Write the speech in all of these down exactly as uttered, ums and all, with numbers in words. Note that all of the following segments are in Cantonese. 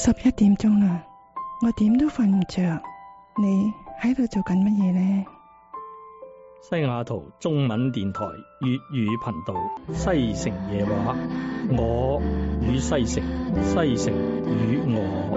十一點鐘啦，我點都瞓唔着。你喺度做緊乜嘢呢？ 西雅圖中文電台粵語頻道西城夜話，我與西城，西城與我。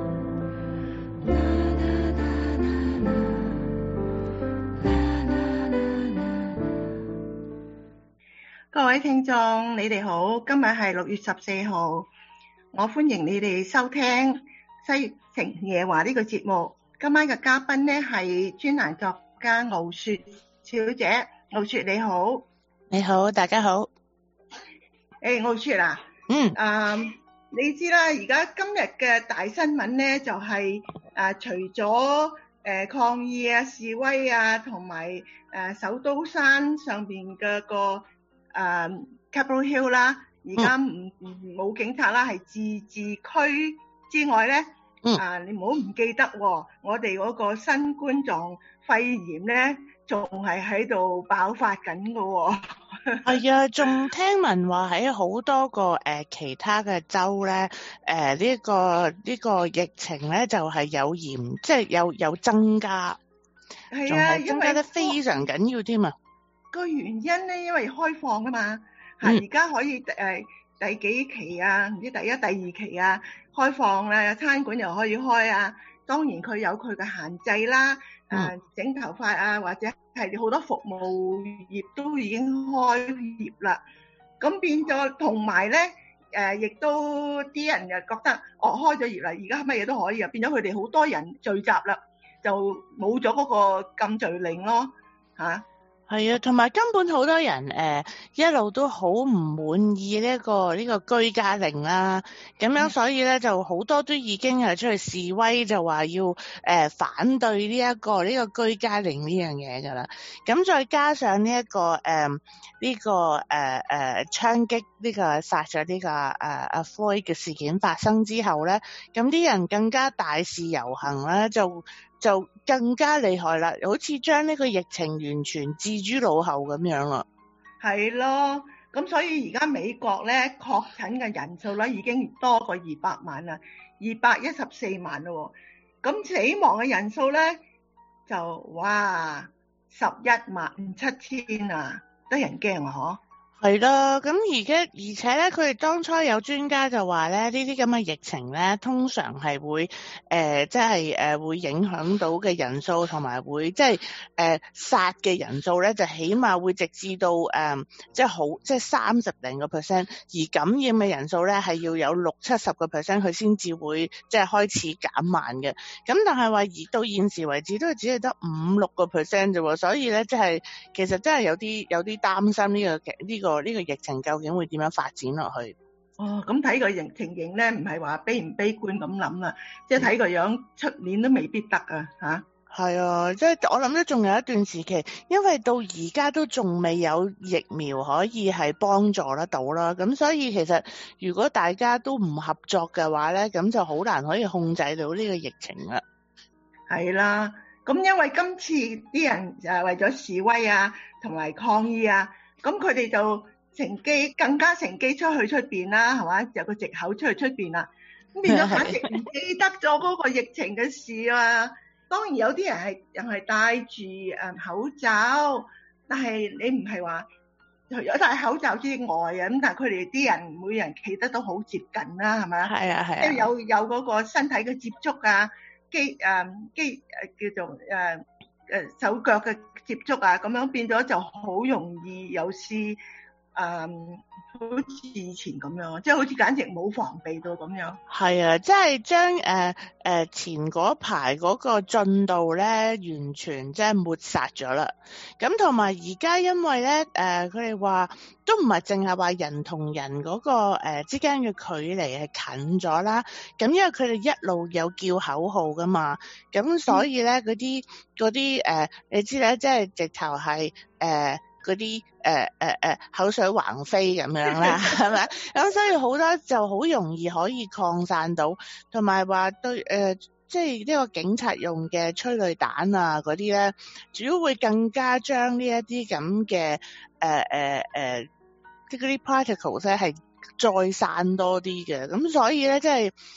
各位聽眾，你哋好，今日係六月十四號，我歡迎你哋收聽西城夜話呢個節目。今晚嘅嘉賓呢係專欄作家傲雪小姐。傲雪你好。 你好，大家好。 誒，傲雪啊， 嗯， 啊，你知啦，而家今日嘅大新聞呢就係誒，除咗誒抗議啊、示威啊，同埋誒首都山上邊嘅個誒 Capitol Hill 啦，而家唔唔冇警察啦，係自治區之外咧， 嗯、 啊你唔好唔記得喎，我哋嗰個新冠狀肺炎咧，仲係喺度爆發緊㗎喎。 係啊，仲聽聞話喺好多個誒、呃、其他嘅州咧，誒呢個呢個疫情咧就係有嚴，即係有有增加， 係啊， 仲係增加得非常緊要添啊！ 個原因咧，因為開放啊嘛，嚇而家可以誒、呃、第幾期啊，唔知第一、第二期啊，開放啦，餐館又可以開啊。當然佢有佢嘅限制啦，誒、 嗯呃、整頭髮啊，或者係好多服務業都已經開業啦。咁變咗同埋咧，誒、呃、亦都啲人又覺得，哦開咗業啦，而家乜嘢都可以啊，變咗佢哋好多人聚集啦，就冇咗嗰個禁聚令咯，嚇、啊。 係啊，同埋根本好多人誒、呃、一路都好唔滿意呢、呢個呢、呢個居家令啦，咁樣所以咧就好多都已經係出去示威，就話要誒、呃、反對呢、呢、一個呢、呢個居家令呢樣嘢㗎啦。咁再加上呢、呢、一個誒呢、呃呢個誒誒、呃、槍擊呢個殺咗呢個誒阿 Floyd 嘅事件發生之後咧，咁啲人更加大肆遊行咧，就就更加厲害啦，好似將呢個疫情完全置諸腦後咁樣啦。 係咯，咁所以而家美國咧確診嘅人數咧已經多過二百萬啦，二百一十四萬咯。咁死亡嘅人數咧就哇十一萬七千啊，得人驚啊！嗬。 係啦，咁而家而且咧，佢哋當初有專家就話咧，呢啲咁嘅疫情咧，通常係會誒、呃，即係誒、呃、會影響到嘅人數，同埋會即係誒殺嘅人數咧，就起碼會直至到誒、呃，即係好即係三十零個 percent，而感染嘅人數咧係要有六七十個 percent，佢先至會即係開始減慢嘅。咁但係話而到現時為止都係只係得五六個 percent 啫喎，所以咧即係其實真係有啲有啲擔心呢、呢個呢、呢個。呢個疫情究竟會點樣發展落去？ 哦，咁睇個情情形咧，唔係話悲唔悲觀咁諗啦，即係睇個樣，出年都未必得啊！嚇，係啊，即係我諗都仲有一段時期，因為到而家都仲未有疫苗可以係幫助得到啦。咁所以其實如果大家都唔合作嘅話咧，咁就好難可以控制到呢個疫情啦。 係啦，咁因為今次啲人誒為咗示威啊，同埋抗議啊。咁佢哋就乘機更加乘機出去出邊啦，係嘛？有個藉口出去出邊啦，咁變咗簡直唔記得咗嗰個疫情嘅事啊！當然有啲人係又係戴住誒口罩，但係你唔係話除咗戴口罩之外啊，咁但係佢哋啲人每人企得都好接近啦，係咪？ 係啊係啊， 即係有有嗰個身體嘅接觸啊，肌誒肌誒叫做誒。呃誒手腳嘅接觸啊，咁樣變咗就好容易有事誒、嗯，好似以前咁樣，即係好似簡直冇防備到咁樣。係啊，即係將誒誒前嗰排嗰個進度咧，完全即係抹殺咗啦。咁同埋而家因為咧誒，佢哋話都唔係淨係話人同人嗰、嗰個誒、呃、之間嘅距離係近咗啦。咁因為佢哋一路有叫口號噶嘛，咁所以咧嗰啲嗰啲誒，你知咧，即係直頭係誒嗰啲誒誒誒口水橫飛咁樣啦，係咪？咁所以好多就好容易可以擴散到，同埋話對誒、呃，即係呢個警察用嘅催淚彈啊嗰啲咧，主要會更加將呢一啲咁嘅誒誒誒，即係嗰啲 particles 咧係再散多啲嘅，咁所以咧即係。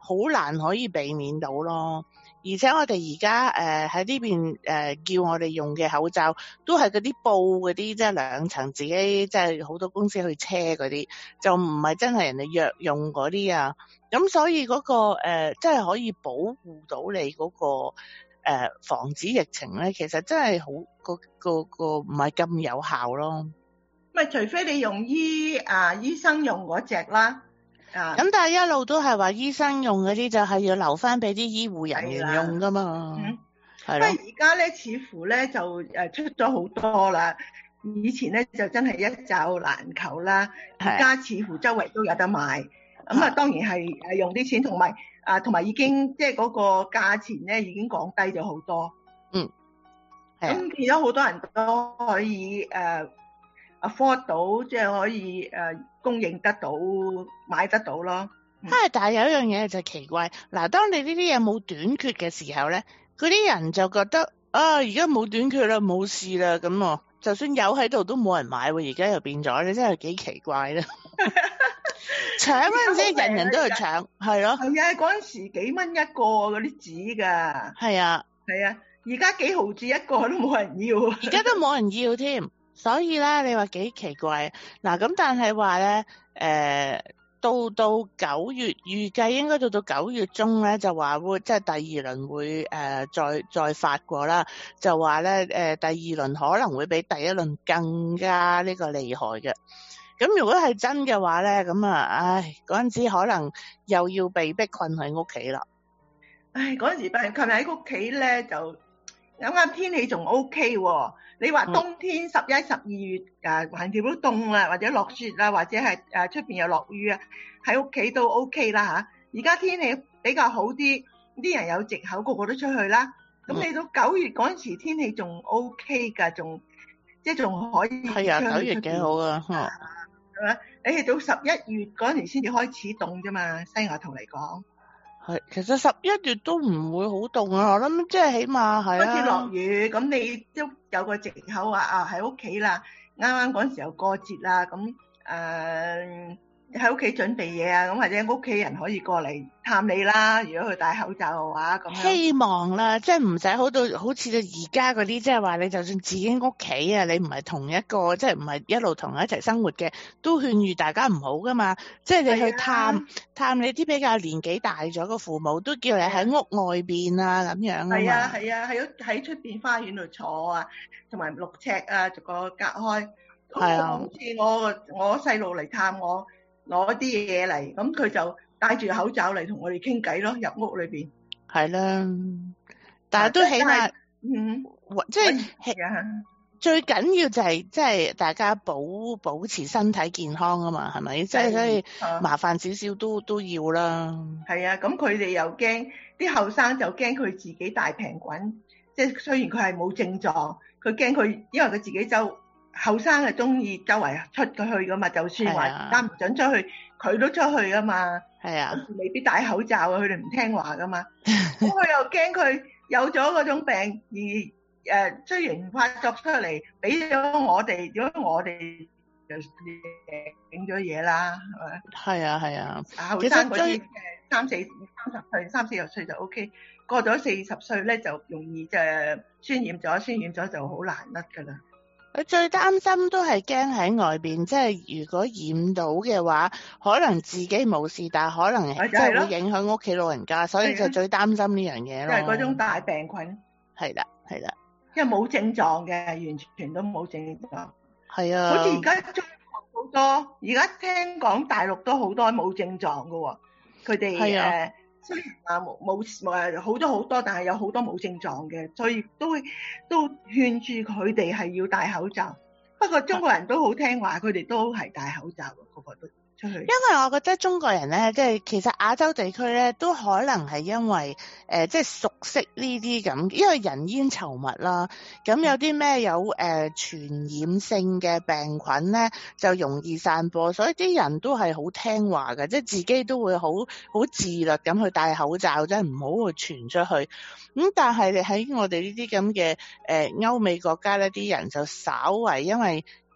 好難可以避免到咯。而且我哋而家誒喺呢邊誒、呃、叫我哋用嘅口罩都係嗰啲布嗰啲，即係兩層自己即係好多公司去車嗰啲，就唔係真係人哋藥用嗰啲啊。咁所以嗰、嗰個誒即係可以保護到你嗰、嗰個誒、呃、防止疫情咧，其實真係好個個個唔係咁有效咯。 咪除非你用醫啊醫生用嗰隻啦。啊！ 咁但係一路都係話醫生用嗰啲就係要留翻俾啲醫護人員用噶嘛， 嗯， 係咯。 而家咧似乎咧就誒出咗好多啦，以前咧就真係一罩難求啦，而家似乎周圍都有得賣，咁啊當然係誒用啲錢，同埋啊同埋已經即係嗰個價錢咧已經降低咗好多， 嗯， 咁變咗好多人都可以誒 afford 到，即係可以誒供應得到，買得到咯。 係、嗯，但係有一樣嘢就奇怪，嗱，當你呢啲嘢冇短缺嘅時候咧，嗰啲人就覺得啊，而家冇短缺啦，冇事啦，咁啊，就算有喺度都冇人買喎，而家又變咗，你真係幾奇怪啦！搶嗰陣時，人人都去搶，係咯。 係啊，嗰陣時幾蚊一個嗰啲紙㗎。係啊， 係啊，而家幾毫紙一個都冇人要， 而家都冇人要添。所以咧，你話幾奇怪嗱？咁但係話咧，誒、呃、到到九月預計應該到到九月中咧，就話會即係第二輪會誒、呃、再再發過啦，就話咧誒第二輪可能會比第一輪更加呢個厲害嘅。咁如果係真嘅話咧，咁啊，唉嗰陣時可能又要被逼困喺屋企啦。 唉，嗰陣時被困喺屋企咧，就啱啱天氣仲 O K 喎。你話冬天十一、十二月啊，橫掂都凍啦，或者落雪啦，或者係誒出邊又落雨啊，喺屋企都 O K 啦嚇。而家天氣比較好啲，啲人有藉口，個個都出去啦。咁你到九月嗰陣時天氣仲 O K 㗎，仲即係仲可以出去。係啊， 九月幾好啊，係嘛？你係到十一月嗰陣時先至開始凍啫嘛，西雅圖嚟講。 係，其實十一月都唔會好凍啊，我諗即係起碼係開始落雨，咁你都有個藉口話啊喺屋企啦，啱啱嗰陣時候過節啦，咁誒喺屋企準備嘢啊，咁或者屋企人可以過嚟探你啦。如果佢戴口罩嘅話，咁希望啦，即係唔使好到好似而家嗰啲，即係話你就算自己屋企啊，你唔係同一個，即係唔係一路同佢一齊生活嘅，都勸喻大家唔好噶嘛。即係你去探探你啲比較年紀大咗嘅父母，都叫你喺屋外邊啊咁樣啊嘛。 係啊係啊，喺喺出邊花園度坐啊，同埋六尺啊，逐個隔開。係啊，好似我我細路嚟探我。攞啲嘢嚟，咁佢就戴住口罩嚟同我哋傾偈咯，入屋裏邊。係啦，但係都起碼，嗯，即係最緊要就係即係大家保保持身體健康啊嘛，係咪？即係所以麻煩少少都都要啦。係啊，咁佢哋又驚啲後生就驚佢自己大病菌，即係雖然佢係冇症狀，佢驚佢因為佢自己就。後生係中意周圍出去噶嘛，就算話而家唔准出去，佢都出去噶嘛。係啊，未必戴口罩啊，佢哋唔聽話噶嘛。咁佢又驚佢有咗嗰種病而誒、呃，雖然發作出嚟，俾咗我哋，如果我哋就影咗嘢啦，係咪？係啊係啊，後生嗰啲誒三四三十歲、三四十歲就 O K， 過咗四十歲咧就容易就傳染咗，傳染咗就好難甩噶啦。佢最擔心都係驚喺外邊，即係如果染到嘅話，可能自己冇事，但係可能即係會影響屋企老人家，所以就最擔心呢樣嘢咯。即係嗰種大病菌。係啦，係啦。因為冇症狀嘅，完全都冇症狀。係啊。好似而家中國好多，而家聽講大陸都好多冇症狀㗎喎，佢哋誒。雖然話冇冇誒好多好多，但係有好多冇症狀嘅，所以都會都勸住佢哋係要戴口罩。不過中國人都好聽話，佢哋都係戴口罩，個個都出去。因為我覺得中國人咧，即係其實亞洲地區咧，都可能係因為誒即係熟悉呢啲咁，因為人煙稠密啦。咁有啲咩有誒傳染性嘅病菌咧，就容易散播，所以啲人都係好聽話嘅，即係自己都會好好自律咁去戴口罩，即係唔好去傳出去。咁但係你喺我哋呢啲咁嘅誒歐美國家咧，啲人就稍為因為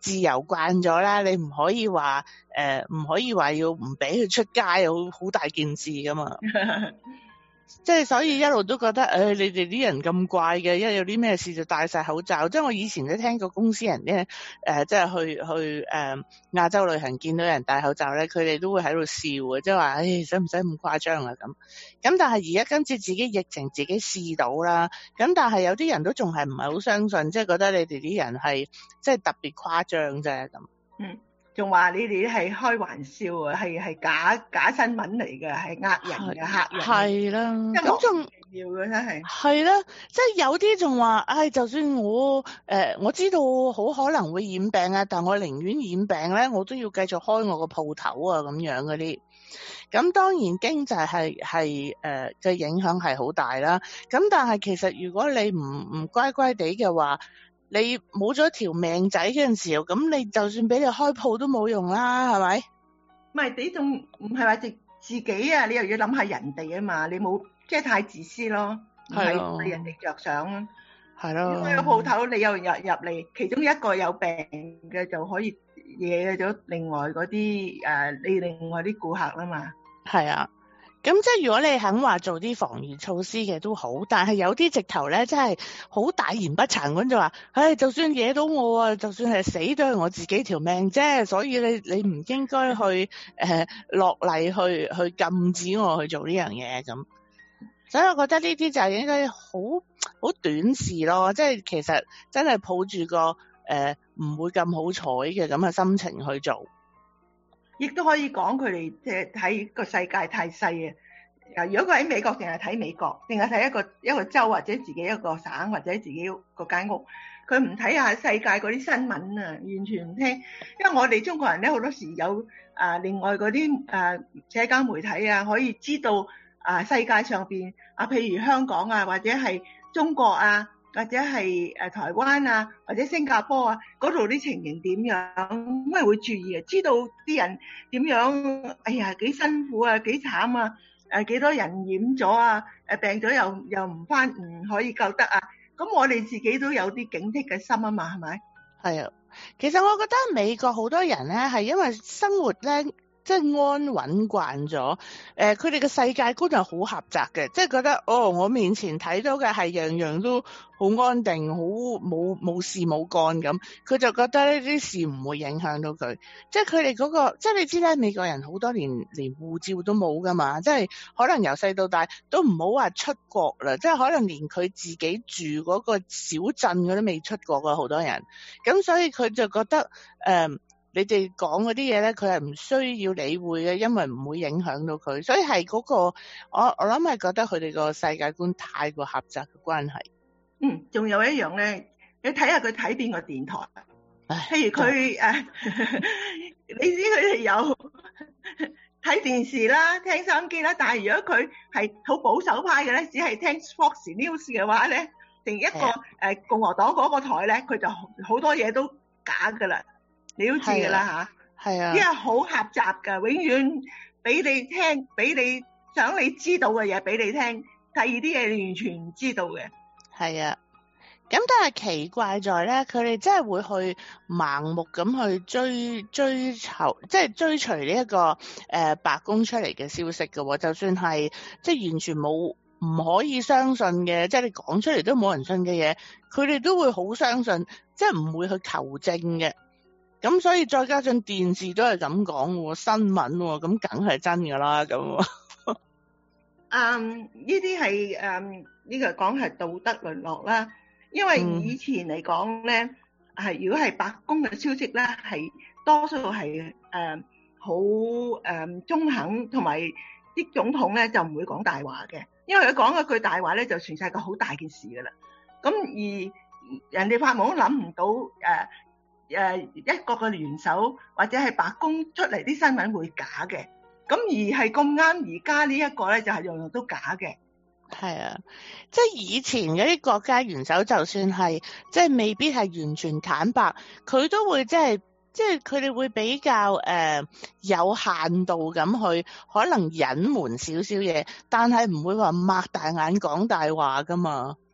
自由慣咗啦，你唔可以話誒唔可以話要唔俾佢出街，好好大件事噶嘛。即係所以一路都覺得誒、哎，你哋啲人咁怪嘅，一有啲咩事就戴晒口罩。即係我以前都聽過公司人咧，誒、呃，即係去去誒、呃、亞洲旅行見到人戴口罩咧，佢哋都會喺度笑嘅，即係話誒，使唔使咁誇張啊咁？咁但係而家今次自己疫情自己試到啦，咁但係有啲人都仲係唔係好相信，即係覺得你哋啲人係即係特別誇張啫咁。 嗯。仲話你哋係開玩笑啊，係係假假新聞嚟嘅，係呃人嘅客人。 係啦，咁仲要嘅真係。 係啦，即係有啲仲話，唉，就算我誒、呃、我知道好可能會染病啊，但我寧願染病咧，我都要繼續開我個鋪頭啊，咁樣嗰啲。咁當然經濟係係誒嘅影響係好大啦。咁但係其實如果你唔唔乖乖地嘅話，你冇咗條命仔嗰陣時候，咁你就算俾你開鋪都冇用啦，係咪？ 唔係你仲唔係話自自己啊？你又要諗下人哋啊嘛，你冇即係太自私咯，唔係為人哋着想。係咯。開個鋪頭，你又入入嚟，其中一個有病嘅就可以惹咗另外嗰啲誒，你另外啲顧客啦嘛。係啊。 咁即係如果你肯話做啲防禦措施嘅都好，但係有啲直頭咧，真係好大言不慚咁就話，唉，就算惹到我啊，就算係死都係我自己條命啫，所以你你唔應該去誒落嚟去去禁止我去做呢樣嘢咁。所以我覺得呢啲就應該好好短視咯，即係其實真係抱住個誒唔會咁好彩嘅咁嘅心情去做。 亦都可以講佢哋即係睇個世界太細啊！如果佢喺美國，淨係睇美國，淨係睇一個一個州或者自己一個省或者自己個間屋，佢唔睇下世界嗰啲新聞啊，完全唔聽。因為我哋中國人咧好多時有啊另外嗰啲啊社交媒體啊，可以知道啊世界上邊啊，譬如香港啊，或者係中國啊，或者係誒台灣啊，或者新加坡啊，嗰度啲情形點樣，咁咪會注意啊，知道啲人點樣，哎呀幾辛苦啊，幾慘啊，誒幾多人染咗啊，誒病咗又又唔返唔可以救得啊，咁我哋自己都有啲警惕嘅心啊嘛，係咪？係啊， 其實我覺得美國好多人咧係因為生活咧。即係安穩慣咗，誒佢哋嘅世界觀係好狹窄嘅，即係覺得哦，我面前睇到嘅係樣樣都好安定，好冇冇事冇幹咁，佢就覺得呢啲事唔會影響到佢。即係佢哋嗰個，即係你知咧，美國人好多年連護照都冇噶嘛，即係可能由細到大都唔好話出國啦，即係可能連佢自己住嗰個小鎮佢都未出過㗎，好多人。咁所以佢就覺得誒。呃你哋講嗰啲嘢咧，佢係唔需要理會嘅，因為唔會影響到佢，所以係嗰個我我諗係覺得佢哋個世界觀太過狹窄嘅關係。 嗯，仲有一樣咧，你睇下佢睇邊個電台，譬如佢誒，你知佢哋有睇電視啦、聽收音機啦，但係如果佢係好保守派嘅咧，只係聽 Fox News 嘅話咧，定一個誒共和黨嗰個台咧，佢就好多嘢都假㗎啦。你都知㗎啦吓，係啊，因為好狹窄㗎，永遠俾你聽，俾你想你知道嘅嘢俾你聽，第二啲嘢你完全唔知道嘅。 係啊，咁但係奇怪在咧，佢哋真係會去盲目咁去追追求，即係追隨呢一個誒、呃、白宮出嚟嘅消息嘅喎，就算係即係完全冇唔可以相信嘅，即係你講出嚟都冇人信嘅嘢，佢哋都會好相信，即係唔會去求證嘅。咁所以再加上電視都係咁講喎，新聞喎，咁梗係真㗎啦咁。 嗯，呢啲係誒呢個講係道德淪落啦，因為以前嚟講咧，係、嗯、如果係白宮嘅消息咧，係多數係誒好誒中肯，同埋啲總統咧就唔會講大話嘅，因為佢講一句大話咧，就全世界好大件事㗎啦。咁而人哋發夢都諗唔到誒。呃誒一個嘅元首或者係白宮出嚟啲新聞會假嘅，咁而係咁啱而家呢一個咧就係樣樣都假嘅。 係啊，即係以前嗰啲國家元首就算係即係未必係完全坦白，佢都會即係即係佢哋會比較誒、呃、有限度咁去可能隱瞞少少嘢，但係唔會話擘大眼講大話噶嘛。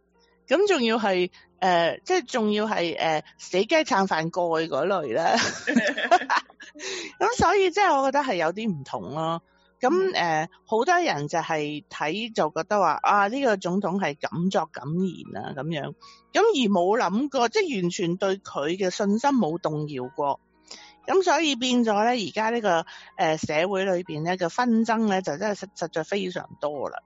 咁仲要係誒、呃，即係仲要係誒、呃、死雞撐飯蓋嗰類咧。咁所以即係我覺得係有啲唔同咯。咁誒，好、呃、多人就係睇就覺得話啊，呢、這個總統係敢作敢言啊咁樣，咁而冇諗過，即係完全對佢嘅信心冇動搖過。咁所以變咗咧，而家呢個誒、呃、社會裏邊咧嘅紛爭咧，就真係實實在非常多啦。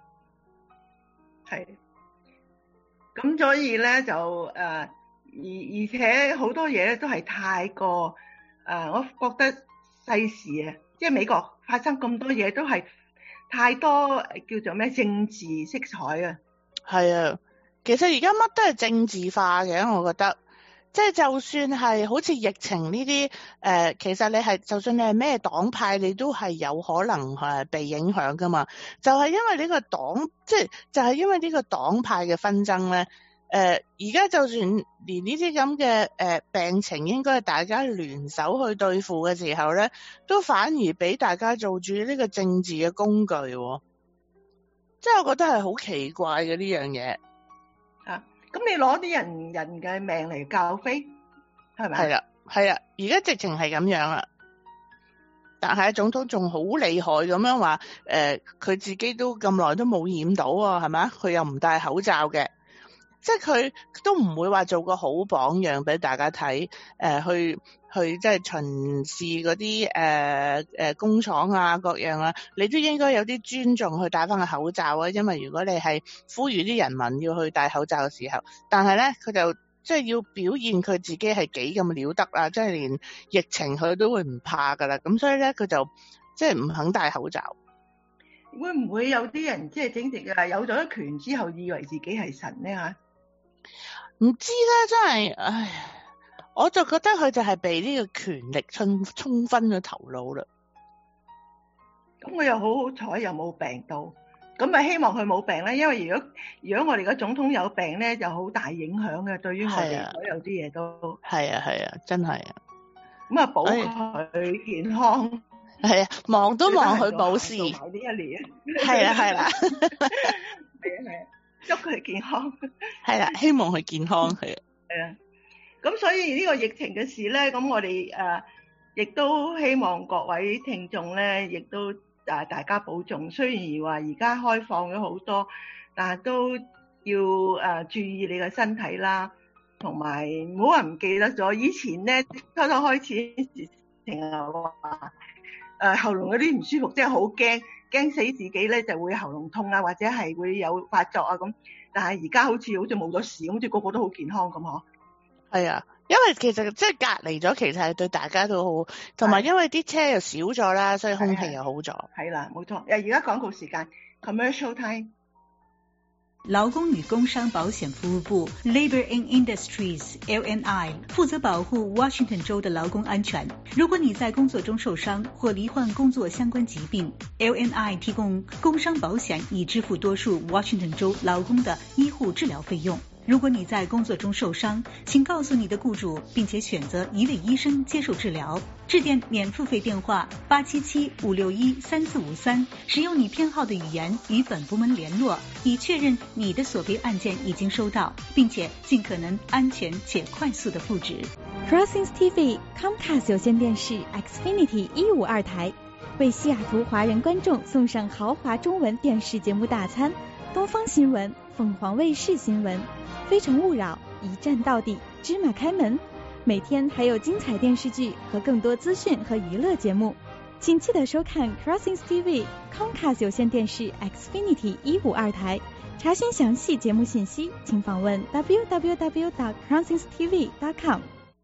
係。咁所以咧就誒，而、呃、而且好多嘢咧都係太過誒、呃，我覺得世事啊，即係美國發生咁多嘢都係太多叫做咩政治色彩啊。係啊，其實而家乜都係政治化嘅，我覺得。即係就算係好似疫情呢啲誒，其實你係就算你係咩黨派，你都係有可能係被影響噶嘛。就係、是、因為呢個黨，即係就係、是、因為呢個黨派嘅紛爭咧。誒而家就算連呢啲咁嘅誒病情，應該係大家聯手去對付嘅時候咧，都反而俾大家做住呢個政治嘅工具、哦。即係我覺得係好奇怪嘅呢樣嘢。 啊！咁你攞啲人人嘅命嚟教飛，係咪？係啦，係啊，而家直情係咁樣啦。但係總統仲好厲害咁樣話，誒、呃，佢自己都咁耐都冇染到啊，係咪？佢又唔戴口罩嘅，即係佢都唔會話做個好榜樣俾大家睇，誒、呃，去去即係巡視嗰啲誒誒工廠啊各樣啊，你都應該有啲尊重去戴翻個口罩啊，因為如果你係呼籲啲人民要去戴口罩嘅時候，但係咧佢就即係要表現佢自己係幾咁了得啊，即係連疫情佢都會唔怕噶啦，咁所以咧佢就即係唔肯戴口罩。 會唔會有啲人即係整直啊有咗權之後以為自己係神咧吓？ 唔知咧，真係，唉，我就覺得佢就係被呢個權力沖沖昏咗頭腦啦。 咁我又好好彩，又冇病到，咁咪希望佢冇病咧。因為如果如果我哋個總統有病咧，就好大影響嘅，對於我哋所有啲嘢都係啊係啊，真係啊。 咁啊，保佢健康。 係啊，望都望佢保事。呢一年。 係啊係啦。 係啊係啊。祝佢健康， 係啦，希望佢健康係。 係啊，咁所以呢個疫情嘅事咧，咁我哋誒亦都希望各位聽眾咧，亦都誒大家保重。雖然話而家開放咗好多，但係都要誒注意你嘅身體啦，同埋唔好話唔記得咗。以前咧初初開始成日話誒喉嚨有啲唔舒服，即係好驚。驚死自己咧，就會喉嚨痛啊，或者係會有發作啊咁。但係而家好似好似冇咗事，好似個個都好健康咁嗬。 係啊，因為其實即係隔離咗，其實係對大家都好，同埋因為啲車又少咗啦，所以空氣又好咗。 係啦，冇錯。誒，而家廣告時間 ，commercial time。 勞工與工商保險服務部 Labor and Industries L N I 負責保護 Washington 州的勞工安全。如果你在工作中受傷或罹患工作相關疾病， L N I 提供工傷保險以支付多數 Washington 州勞工的醫護治療費用。如果你在工作中受傷，請告訴你的雇主，並且選擇一位醫生接受治療。致電免付費電話八七七五六一三四五三，使用你偏好的語言與本部門聯絡，以確認你的索賠案件已經收到，並且盡可能安全且快速的復職。 Crossings T V Comcast 有線電視 Xfinity 一五二台為西雅圖華人觀眾送上豪華中文電視節目大餐，東方新聞、鳳凰衛視新聞、非誠勿擾、一站到底、芝麻開門，每天還有精彩電視劇和更多資訊和娛樂節目，請記得收看 Crossings T V Comcast 有線電視 Xfinity 一五二台。查詢詳細節目信息，請訪問 w w w dot crossings t v dot com。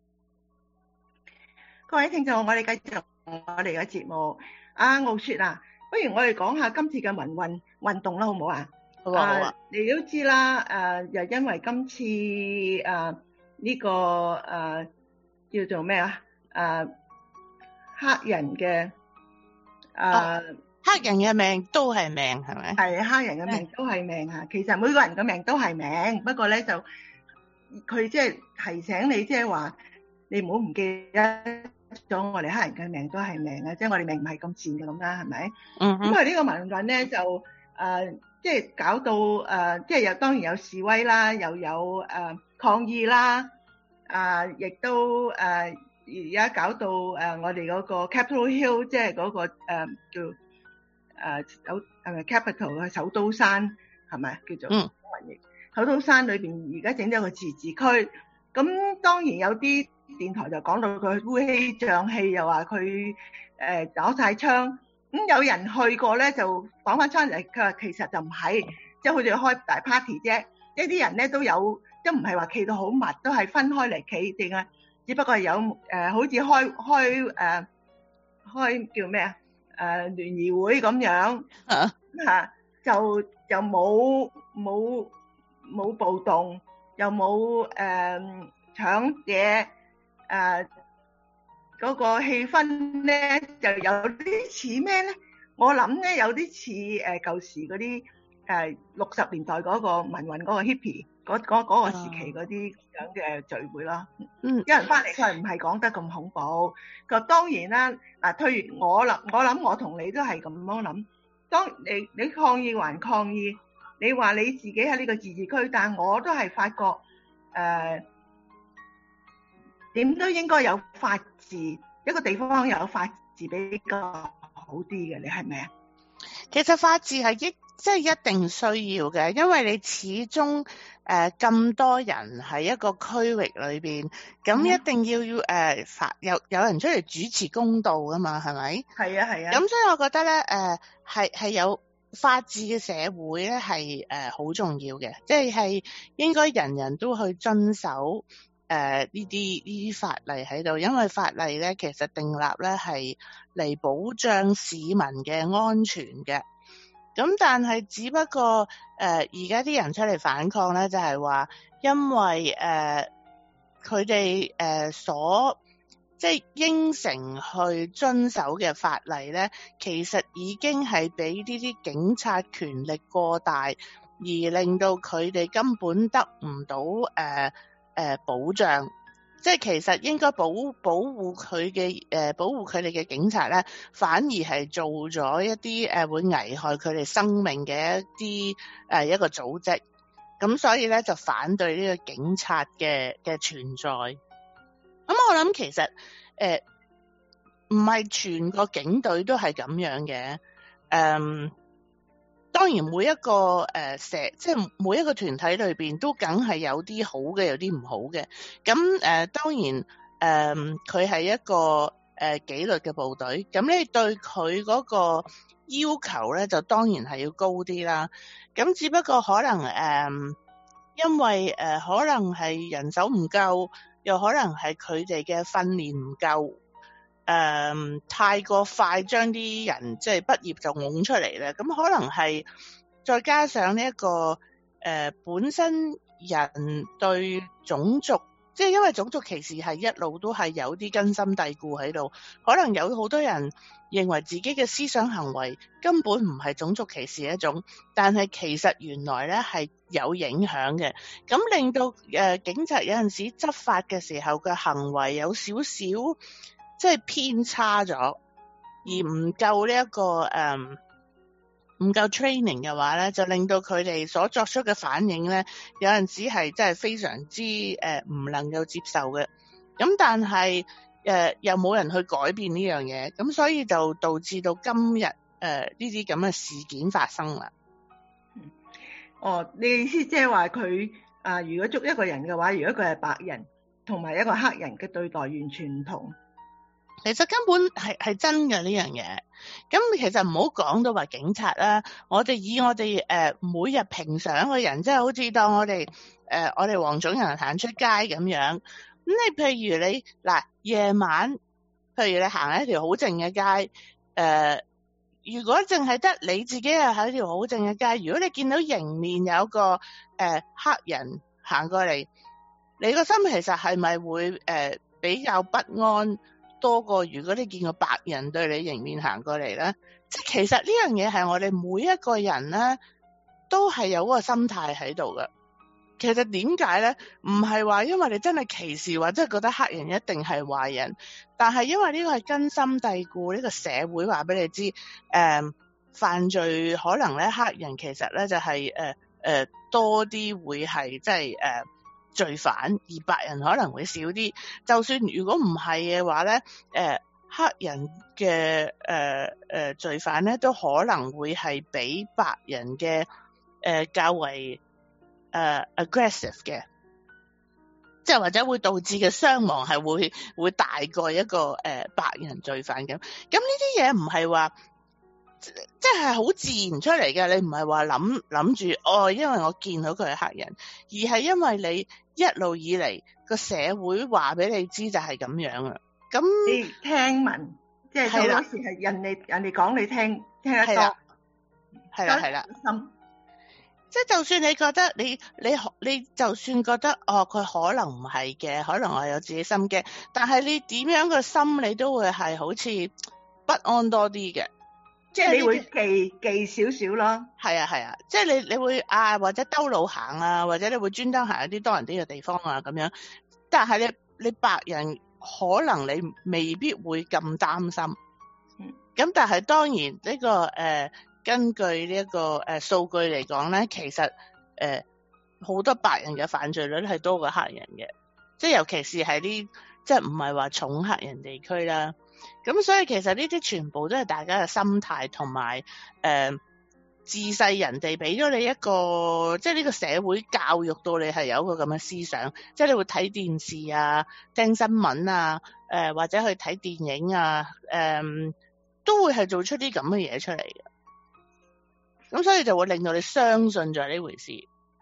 各位聽眾，我哋繼續我哋嘅節目。阿傲雪啊，不如我哋講下今次嘅民運運動啦，好唔好啊？ 好啊，好啊。 你都知啦，誒，又因為今次誒呢個誒叫做咩啊？誒黑人嘅誒黑人嘅命都係命，係咪？ 係黑人嘅命都係命啊！其實每個人嘅命都係命，不過咧就佢即係提醒你，即係話你唔好唔記得咗我哋黑人嘅命都係命啊！即係我哋命唔係咁賤嘅咁啦，係咪？嗯。咁佢呢個民運咧就誒即係搞到誒、呃，即係有當然有示威啦，又有誒、呃、抗議啦，啊、呃，亦都誒而家搞到誒、呃、我哋嗰個 Capitol Hill，即係嗰、那個誒、呃、叫誒、呃、首係咪 Capital 嘅首都山係咪叫做？嗯。首都山裏邊而家整咗個自治區，咁當然有啲電台就講到佢烏煙瘴氣，又話佢誒打晒槍。咁有人去過咧，就講翻出嚟，佢話其實就唔係，即係佢哋開大 party 啫。即係啲人咧都有，即唔係話企到好密，都係分開嚟企定啊。只不過係有誒、呃，好似開開誒、呃、開叫咩啊？誒聯誼會咁樣嚇嚇，就就冇冇冇暴動，又冇誒、呃、搶嘢誒。嗰個氣氛咧就有啲似咩咧？我諗咧有啲似誒舊時嗰啲誒六十年代嗰個民運嗰個 hippie 嗰嗰嗰個時期嗰啲咁嘅聚會咯。嗯，有人翻嚟佢係唔係講得咁恐怖？佢話當然啦，嗱，譬如我諗，我諗我同你都係咁樣諗。當你你抗議還抗議，你話你自己喺呢個自治區，但我都係發覺誒點、呃、都應該有法治，一個地方有法治比較好啲嘅，你係咪啊？ 其實法治係一即係一定需要嘅，因為你始終誒咁多人喺一個區域裏邊，咁一定要要誒法有有人出嚟主持公道㗎嘛，係咪？係啊係啊。咁所以我覺得咧誒係係有法治嘅社會咧係誒好重要嘅，即係係應該人人都去遵守。誒呢啲呢啲法例喺度，因為法例咧其實訂立咧係嚟保障市民嘅安全嘅。咁但係只不過誒而家啲人出嚟反抗咧，就係、是、話因為誒佢哋誒所即係、就是、應承去遵守嘅法例咧，其實已經係俾呢啲警察權力過大，而令到佢哋根本得唔到誒。呃誒、呃、保障，即係其實應該保保護佢嘅誒保護佢哋嘅警察咧，反而係做咗一啲誒、呃、會危害佢哋生命嘅一啲誒、呃、一個組織，咁所以咧就反對呢個警察嘅嘅存在。咁我諗其實誒唔係全個警隊都係咁樣嘅，誒、呃。當然每一個誒社、呃、即係每一個團體裏邊都梗係有啲好嘅，有啲唔好嘅。咁誒、呃、當然誒佢係一個誒、呃、紀律嘅部隊，咁你對佢嗰個要求咧就當然係要高啲啦。咁只不過可能誒、呃、因為誒、呃、可能係人手唔夠，又可能係佢哋嘅訓練唔夠。誒、嗯，太過快將啲人即係畢業就拱出嚟咧，咁可能係再加上呢、這、一個誒、呃、本身人對種族，即係因為種族歧視係一路都係有啲根深蒂固喺度，可能有好多人認為自己嘅思想行為根本唔係種族歧視一種，但係其實原來咧係有影響嘅，咁令到誒、呃、警察有陣時執法嘅時候嘅行為有少少。即係偏差咗，而唔夠呢一個誒唔夠 training 嘅話咧，就令到佢哋所作出嘅反應咧，有陣時係真係非常之誒唔能夠接受嘅。咁但係誒、呃、又冇人去改變呢樣嘢，咁所以就導致到今日誒呢啲咁嘅事件發生啦。 哦，你意思即係話佢啊？如果捉一個人嘅話，如果佢係白人同埋一個黑人嘅對待完全唔同。 其實根本係係真嘅呢樣嘢，咁其實唔好講到話警察啦，我哋以我哋誒、呃、每日平常嘅人，即係好似當我哋誒、呃、我哋黃種人行出街咁樣，咁你譬如你嗱夜晚，譬如你行喺一條好靜嘅街，誒、呃、如果淨係得你自己係喺條好靜嘅街，如果你見到迎面有個誒、呃、黑人行過嚟，你個心其實係咪會誒、呃、比較不安？多過如果你見個白人對你迎面行過嚟咧，即係其實呢樣嘢係我哋每一個人咧都係有嗰個心態喺度嘅。其實點解咧？唔係話因為你真係歧視或者係覺得黑人一定係壞人，但係因為呢個係根深蒂固，呢個社會話俾你知，誒、呃， 犯罪可能咧黑人其實咧就係誒誒多啲會係即係誒罪犯，而白人可能會少啲。就算如果唔係嘅話咧，誒、呃、黑人嘅誒誒罪犯咧都可能會係比白人嘅誒、呃、較為誒、呃、aggressive 嘅。即係或者會導致嘅傷亡係會會大過一個誒、呃、白人罪犯咁。咁呢啲嘢唔係話即係好自然出嚟嘅，你唔係話諗諗住哦，因為我見到佢係黑人，而係因為你一路以嚟個社會話俾你知就係咁樣啊。咁你聽聞，即係好多時係人哋人哋講你聽聽得多， 係啦係啦。即係就算你覺得你你你就算覺得哦佢可能唔係嘅，可能我有自己心機，但係你點樣個心你都會係好似不安多啲嘅， 即係你會忌忌少少咯。係啊係啊，即係你你會啊或者兜路行啊，或者你會專登行一啲多人啲嘅地方啊咁樣，但係你你白人可能你未必會咁擔心。嗯，咁但係當然呢、這個誒。呃根據呢一個誒數據嚟講咧，其實誒好、呃、多白人嘅犯罪率係多過黑人嘅，即係尤其是係啲即係唔係話重黑人地區啦。咁所以其實呢啲全部都係大家嘅心態同埋誒自細人哋俾咗你一個，即係呢個社會教育到你係有一個咁嘅思想，即係你會睇電視啊、聽新聞啊、誒、呃、或者去睇電影啊，誒、呃、都會係做出啲咁嘅嘢出嚟嘅。咁所以就會令到你相信咗呢回事。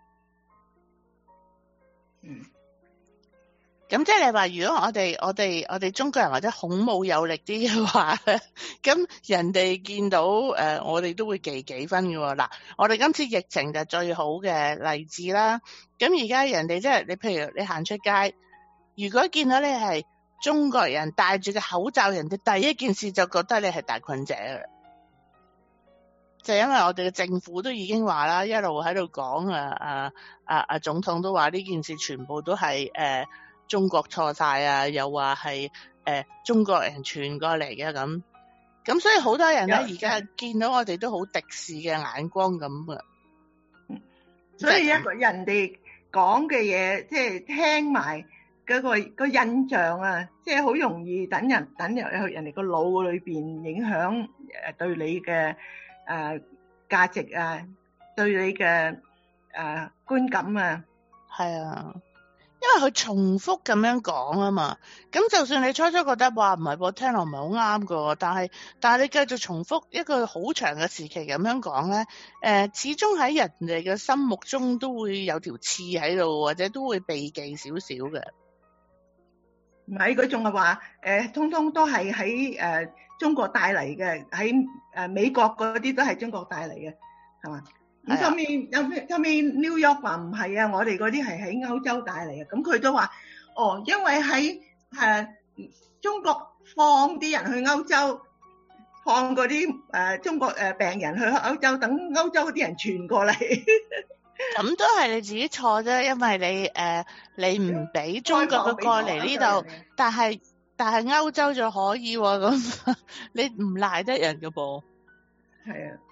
嗯。咁即係你話，如果我哋我哋我哋中國人或者孔武有力啲嘅話咧，咁人哋見到誒、呃，我哋都會記幾分嘅喎。嗱，我哋今次疫情就最好嘅例子啦。咁而家人哋即係你，譬如你行出街，如果見到你係中國人戴住個口罩，人哋第一件事就覺得你係大菌者嘅。就因為我哋嘅政府都已經話啦，一路喺度講啊啊啊啊總統都話呢件事全部都係誒、呃、中國錯晒啊，又話係誒中國人傳過嚟嘅咁，咁所以好多人咧而家見到我哋都好敵視嘅眼光咁噶。 所以一個人哋講嘅嘢，即係聽埋嗰個個印象啊，即係好容易等人等入去人哋個腦裏邊影響誒對你嘅。誒、呃、價值啊，對你嘅誒、呃、觀感啊， 係啊，因為佢重複咁樣講啊嘛，咁就算你初初覺得話唔係噃，聽落唔係好啱㗎，但係但係你繼續重複一個好長嘅時期咁樣講咧，誒、呃、始終喺人哋嘅心目中都會有條刺喺度，或者都會避忌少少嘅。 唔係，佢仲係話誒，通通都係喺誒中國帶嚟嘅，喺誒美國嗰啲都係中國帶嚟嘅，係嘛？咁後面後面後面 New York 話唔係啊，我哋嗰啲係喺歐洲帶嚟嘅，咁佢都話哦，因為喺誒、呃、中國放啲人去歐洲，放嗰啲誒中國誒病人去歐洲，等歐洲嗰啲人傳過嚟。 咁都係你自己錯啫，因為你誒、呃、你唔俾中國嘅過嚟呢度，但係但係歐洲就可以喎、啊，咁你唔賴得人嘅噃。 係啊，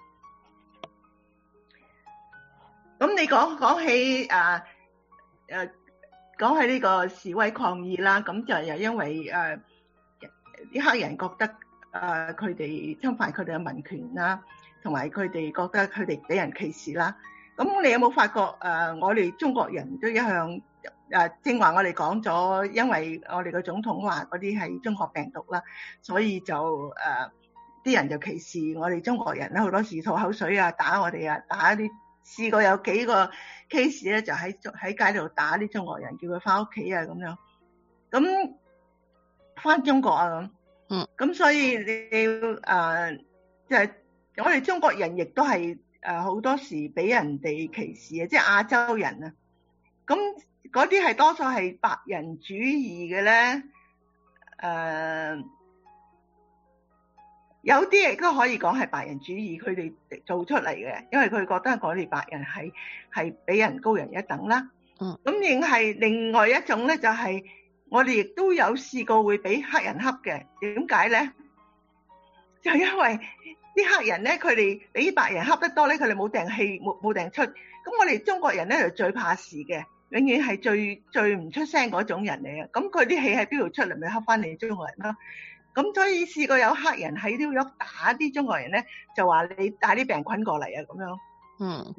咁你講講起誒誒講起呢個示威抗議啦，咁就又因為誒啲、呃、黑人覺得誒佢哋侵犯佢哋嘅民權啦，同埋佢哋覺得佢哋俾人歧視啦。咁你有冇發覺誒、呃，我哋中國人都一向誒正話我哋講咗，因為我哋個總統話嗰啲係中國病毒啦，所以就誒啲、呃、人就歧視我哋中國人啦，好多時吐口水啊，打我哋啊，打啲試過有幾個 case 咧，就喺喺街度打啲中國人，叫佢翻屋企啊咁樣。咁翻中國啊咁，嗯，咁所以你誒即係我哋中國人亦都係。誒好多時俾人哋歧視啊，即係亞洲人啊，咁嗰啲係多數係白人主義嘅咧，誒、呃、有啲亦都可以講係白人主義，佢哋做出嚟嘅，因為佢覺得我哋白人係係比人高人一等啦。嗯，咁亦係另外一種咧，就係、是、我哋亦都有試過會俾黑人恰嘅，點解咧？ 就因為啲黑人咧，佢哋俾白人恰得多咧，佢哋冇掟氣，冇冇掟出。咁我哋中國人咧就最怕事嘅，永遠係最最唔出聲嗰種人嚟嘅。咁佢啲氣喺邊度出嚟，咪恰翻你中國人咯。咁所以試過有黑人喺紐約打啲中國人咧，就話你帶啲病菌過嚟啊咁樣。 嗯，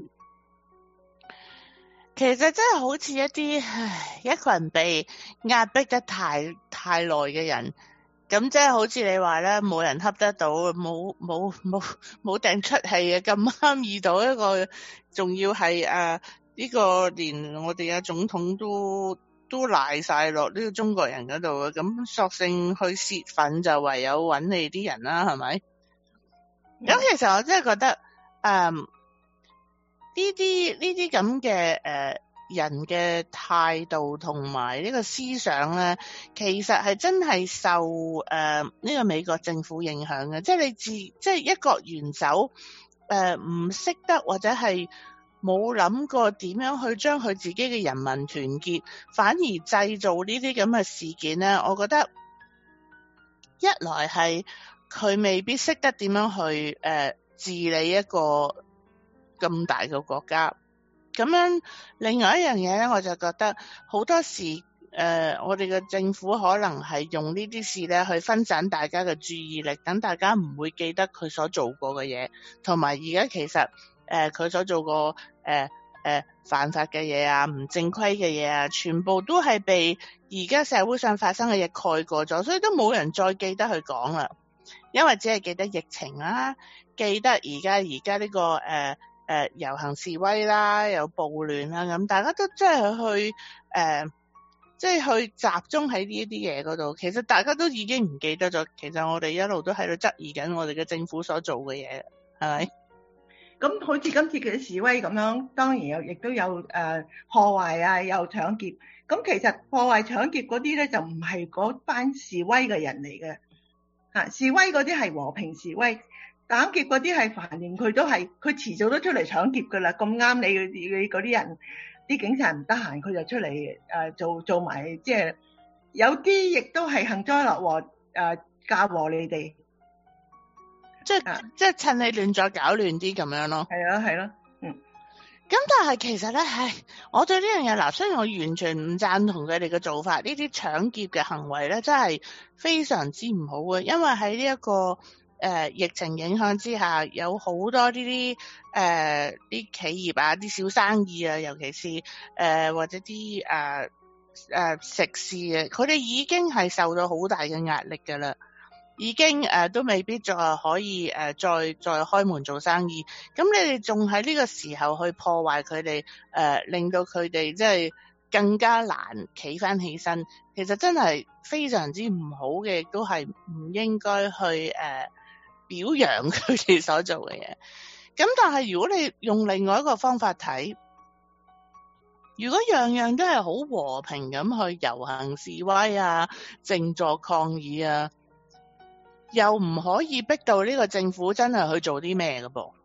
其實真係好似一啲唉一個人被壓迫得太太耐嘅人。咁即係好似你話咧，冇人恰得到，冇冇冇冇掟出氣啊！咁啱遇到一個，仲要係誒呢個連我哋嘅總統都都賴晒落呢個中國人嗰度啊！咁索性去泄憤，就唯有揾你啲人啦，係咪？咁、嗯、其實我真係覺得誒呢啲呢啲咁嘅誒人嘅態度同埋呢個思想咧，其實係真係受誒呢、呃這個美國政府影響嘅。即係你自即係一國元首誒唔識得或者係冇諗過點樣去將佢自己嘅人民團結，反而製造呢啲咁嘅事件咧。我覺得一來係佢未必識得點樣去誒、呃、治理一個咁大嘅國家。咁樣，另外一樣嘢咧，我就覺得好多時，誒、呃，我哋嘅政府可能係用呢啲事咧去分散大家嘅注意力，等大家唔會記得佢所做過嘅嘢，同埋而家其實，誒、呃，佢所做過，誒、呃，誒、呃，犯法嘅嘢啊，唔正規嘅嘢啊，全部都係被而家社會上發生嘅嘢蓋過咗，所以都冇人再記得去講啦，因為只係記得疫情啦，記得而家而家呢個，誒、呃。誒、呃、遊行示威啦，有暴亂啦，咁大家都真係去誒，即、呃、係、就是、去集中喺呢一啲嘢嗰度。其實大家都已經唔記得咗，其實我哋一路都喺度質疑緊我哋嘅政府所做嘅嘢，係咪？ 咁好似今次嘅示威咁樣，當然有亦都有誒、呃、破壞啊，有搶劫。咁其實破壞搶劫嗰啲咧，就唔係嗰班示威嘅人嚟嘅嚇，示威嗰啲係和平示威。打劫嗰啲係犯人，佢都係佢遲早都出嚟搶劫噶啦。咁啱你你嗰啲人，啲警察唔得閒，佢就出嚟誒、呃、做做埋，即係有啲亦都係幸災樂禍誒嫁禍你哋， 即係、啊、即係趁你亂再搞亂啲咁樣咯。 係啊係咯，嗯。 咁但係其實咧，唉，我對呢樣嘢嗱，雖然我完全唔贊同佢哋嘅做法，呢啲搶劫嘅行為咧，真係非常之唔好嘅，因為喺呢一個。誒、呃、疫情影響之下，有好多呢啲誒啲企業啊，啲小生意啊，尤其是誒、呃、或者啲誒誒食肆啊，佢哋已經係受到好大嘅壓力㗎啦，已經誒、呃、都未必再可以誒、呃、再再開門做生意。咁你哋仲喺呢個時候去破壞佢哋，誒、呃、令到佢哋即係更加難企返起身。其實真係非常之唔好嘅，亦都係唔應該去誒。呃表揚佢哋所做嘅嘢，咁但係如果你用另外一個方法睇，如果樣樣都係好和平咁去遊行示威啊、靜坐抗議啊，又唔可以逼到呢個政府真係去做啲咩嘅噃？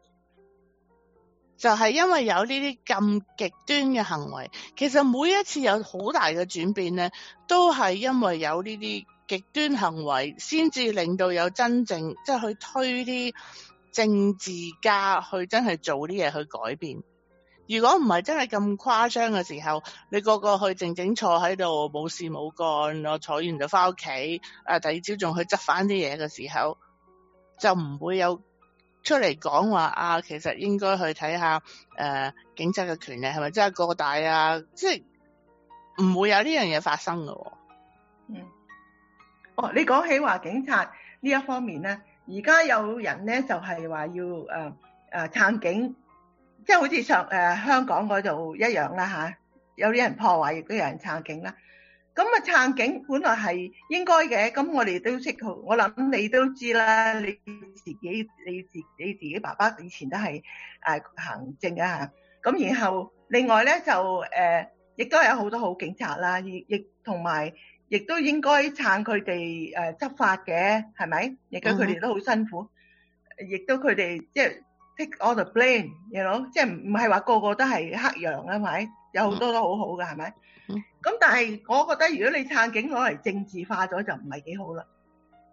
就係因為有呢啲咁極端嘅行為，其實每一次有好大嘅轉變咧，都係因為有呢啲極端行為先至令到有真正即係去推啲政治家去真係做啲嘢去改變。如果唔係真係咁誇張嘅時候，你個個去靜靜坐喺度冇事冇幹，我坐完就翻屋企，啊第二朝仲去執翻啲嘢嘅時候，就唔會有出嚟講話啊，其實應該去睇下誒、呃、警察嘅權力係咪真係過大啊？即係唔會有呢樣嘢發生㗎喎。 嗯。哦，你講起話警察呢一方面咧，而家有人咧就係、是、話要誒誒、呃呃、撐警，即係好似上誒、呃、香港嗰度一樣啦嚇，有啲人破壞，亦都有人撐警啦。咁啊撐警本來係應該嘅，咁我哋都識，我諗你都知啦，你自己你自你自己爸爸以前都係誒、呃、行政嘅嚇，咁然後另外咧就誒亦、呃、都有好多好警察啦，亦亦同埋。亦都應該撐佢哋誒執法嘅，係咪？亦都佢哋都好辛苦，亦、mm-hmm. 都佢哋即係 take all the blame，you know，即係唔唔係話個個都係黑羊啊？係咪？有好多都好好嘅，係咪？咁、mm-hmm. 但係我覺得如果你撐警攞嚟政治化咗，就唔係幾好啦。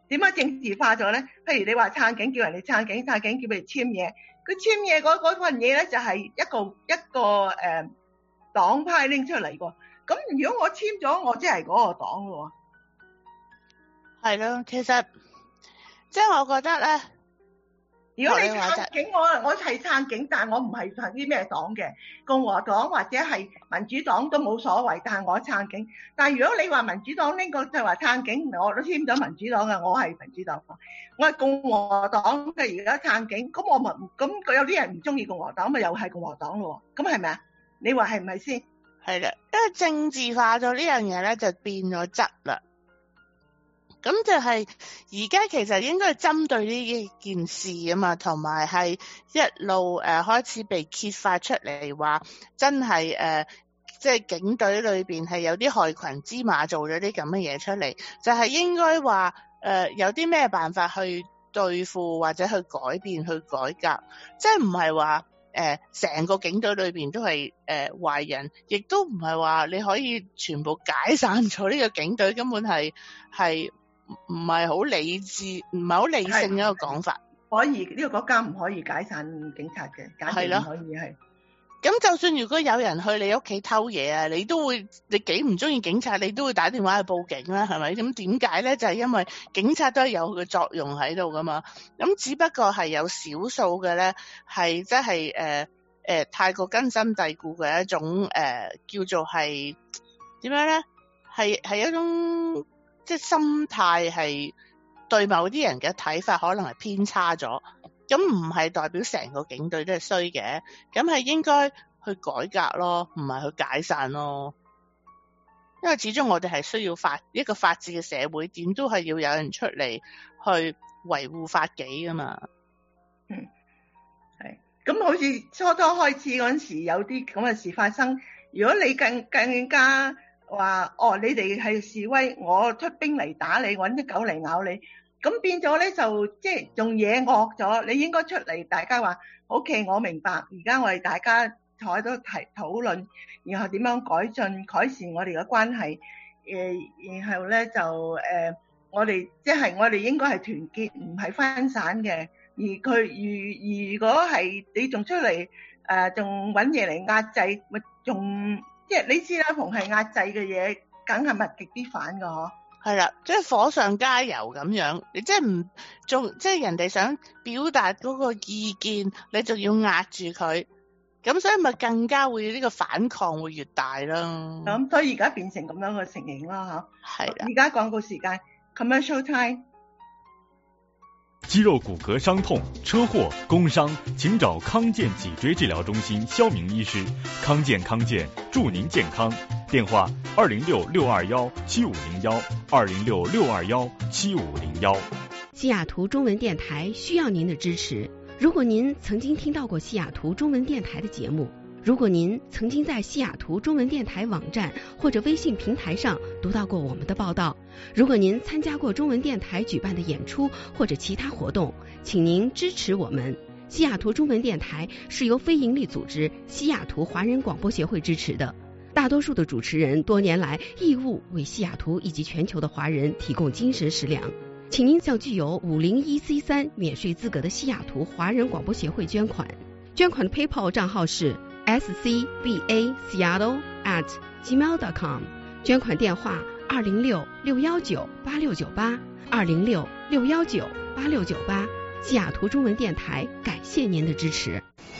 點解政治化咗咧？譬如你話撐警，叫人哋撐警，撐警叫佢哋簽嘢，佢簽嘢嗰嗰份嘢咧就係一個一個誒、呃、黨派拎出嚟喎。咁如果我簽咗，我即係嗰個黨喎。 係咯，其實即係我覺得咧， 如果你撐警，我我係撐警，但係我唔係撐啲咩黨嘅，共和黨或者係民主黨都冇所謂，但係我撐警。但係如果你話民主黨呢個就話撐警，我都簽咗民主黨嘅，我係民主黨，我係共和黨嘅而家撐警，咁我咪咁佢有啲人唔中意共和黨，咪又係共和黨咯？咁係咪啊？你話係唔係先？ 係啦，因為政治化咗呢樣嘢咧，就變咗質啦。咁就係而家其實應該係針對呢件事啊嘛，同埋係一路誒、呃、開始被揭發出嚟話，真係誒即係警隊裏邊係有啲害群之馬做咗啲咁嘅嘢出嚟，就係、是、應該話誒、呃、有啲咩辦法去對付或者去改變去改革，即係唔係話誒成個警隊裏邊都係誒壞人，亦都唔係話你可以全部解散咗呢個警隊，根本係係。唔係好理智，唔係好理性嘅一個講法。 可以呢、這個國家唔可以解散警察嘅，簡直唔可以係。 咁就算如果有人去你屋企偷嘢啊，你都會，你幾唔中意警察，你都會打電話去報警啦，係咪？咁點解咧？就係、是、因為警察都係有佢嘅作用喺度噶嘛。咁只不過係有少數嘅咧，係即係誒誒太過根深蒂固嘅一種誒、呃、叫做係點樣咧？係係一種。即係心態係對某啲人嘅睇法可能係偏差咗，咁唔係代表成個警隊都係衰嘅，咁係應該去改革咯，唔係去解散咯。因為始終我哋係需要法一個法治嘅社會，點都係要有人出嚟去維護法紀噶嘛。 嗯，係。咁好似初初開始嗰陣時有啲咁嘅事發生，如果你更更加。話哦，你哋係示威，我出兵嚟打你，搵隻狗嚟咬你，咁變咗咧就即係仲嘢惡咗。你應該出嚟，大家話 OK， 我明白。而家我哋大家坐喺度提討論，然後點樣改進改善我哋嘅關係。誒、呃，然後咧就誒、呃，我哋即係我哋應該係團結，唔係分散嘅。而佢如如果係你仲出嚟誒，仲搵嘢嚟壓制，咪仲？即係你知啦，逢係壓制嘅嘢，梗係物極必反噶嗬。係啦，即係火上加油咁樣，你即係唔仲即係人哋想表達嗰個意見，你仲要壓住佢，咁所以咪更加會呢個反抗會越大啦。 咁所以而家變成咁樣嘅情形啦，吓。係啦。而家廣告時間 ，commercial time。 肌肉骨骼傷痛、車禍、工傷，請找康健脊椎治療中心肖明醫師。康健康健，祝您健康。電話二零六六二幺七五零幺，二零六六二幺七五零幺。 西雅圖中文電台需要您的支持。如果您曾經聽到過西雅圖中文電台的節目，如果您曾經在西雅圖中文電台網站或者微信平台上讀到過我們的報道，如果您參加過中文電台舉辦的演出或者其他活動，請您支持我們。西雅圖中文電台是由非營利組織西雅圖華人廣播協會支持的，大多數的主持人多年來義務為西雅圖以及全球的華人提供精神食糧，請您向具有五零一 C 三免稅資格的西雅圖華人廣播協會捐款，捐款的 PayPal 賬號是S C B A Seattle at gmail dot com， 捐款電話二零六六幺九八六九八，二零六六幺九八六九八。西雅圖中文電台感謝您的支持。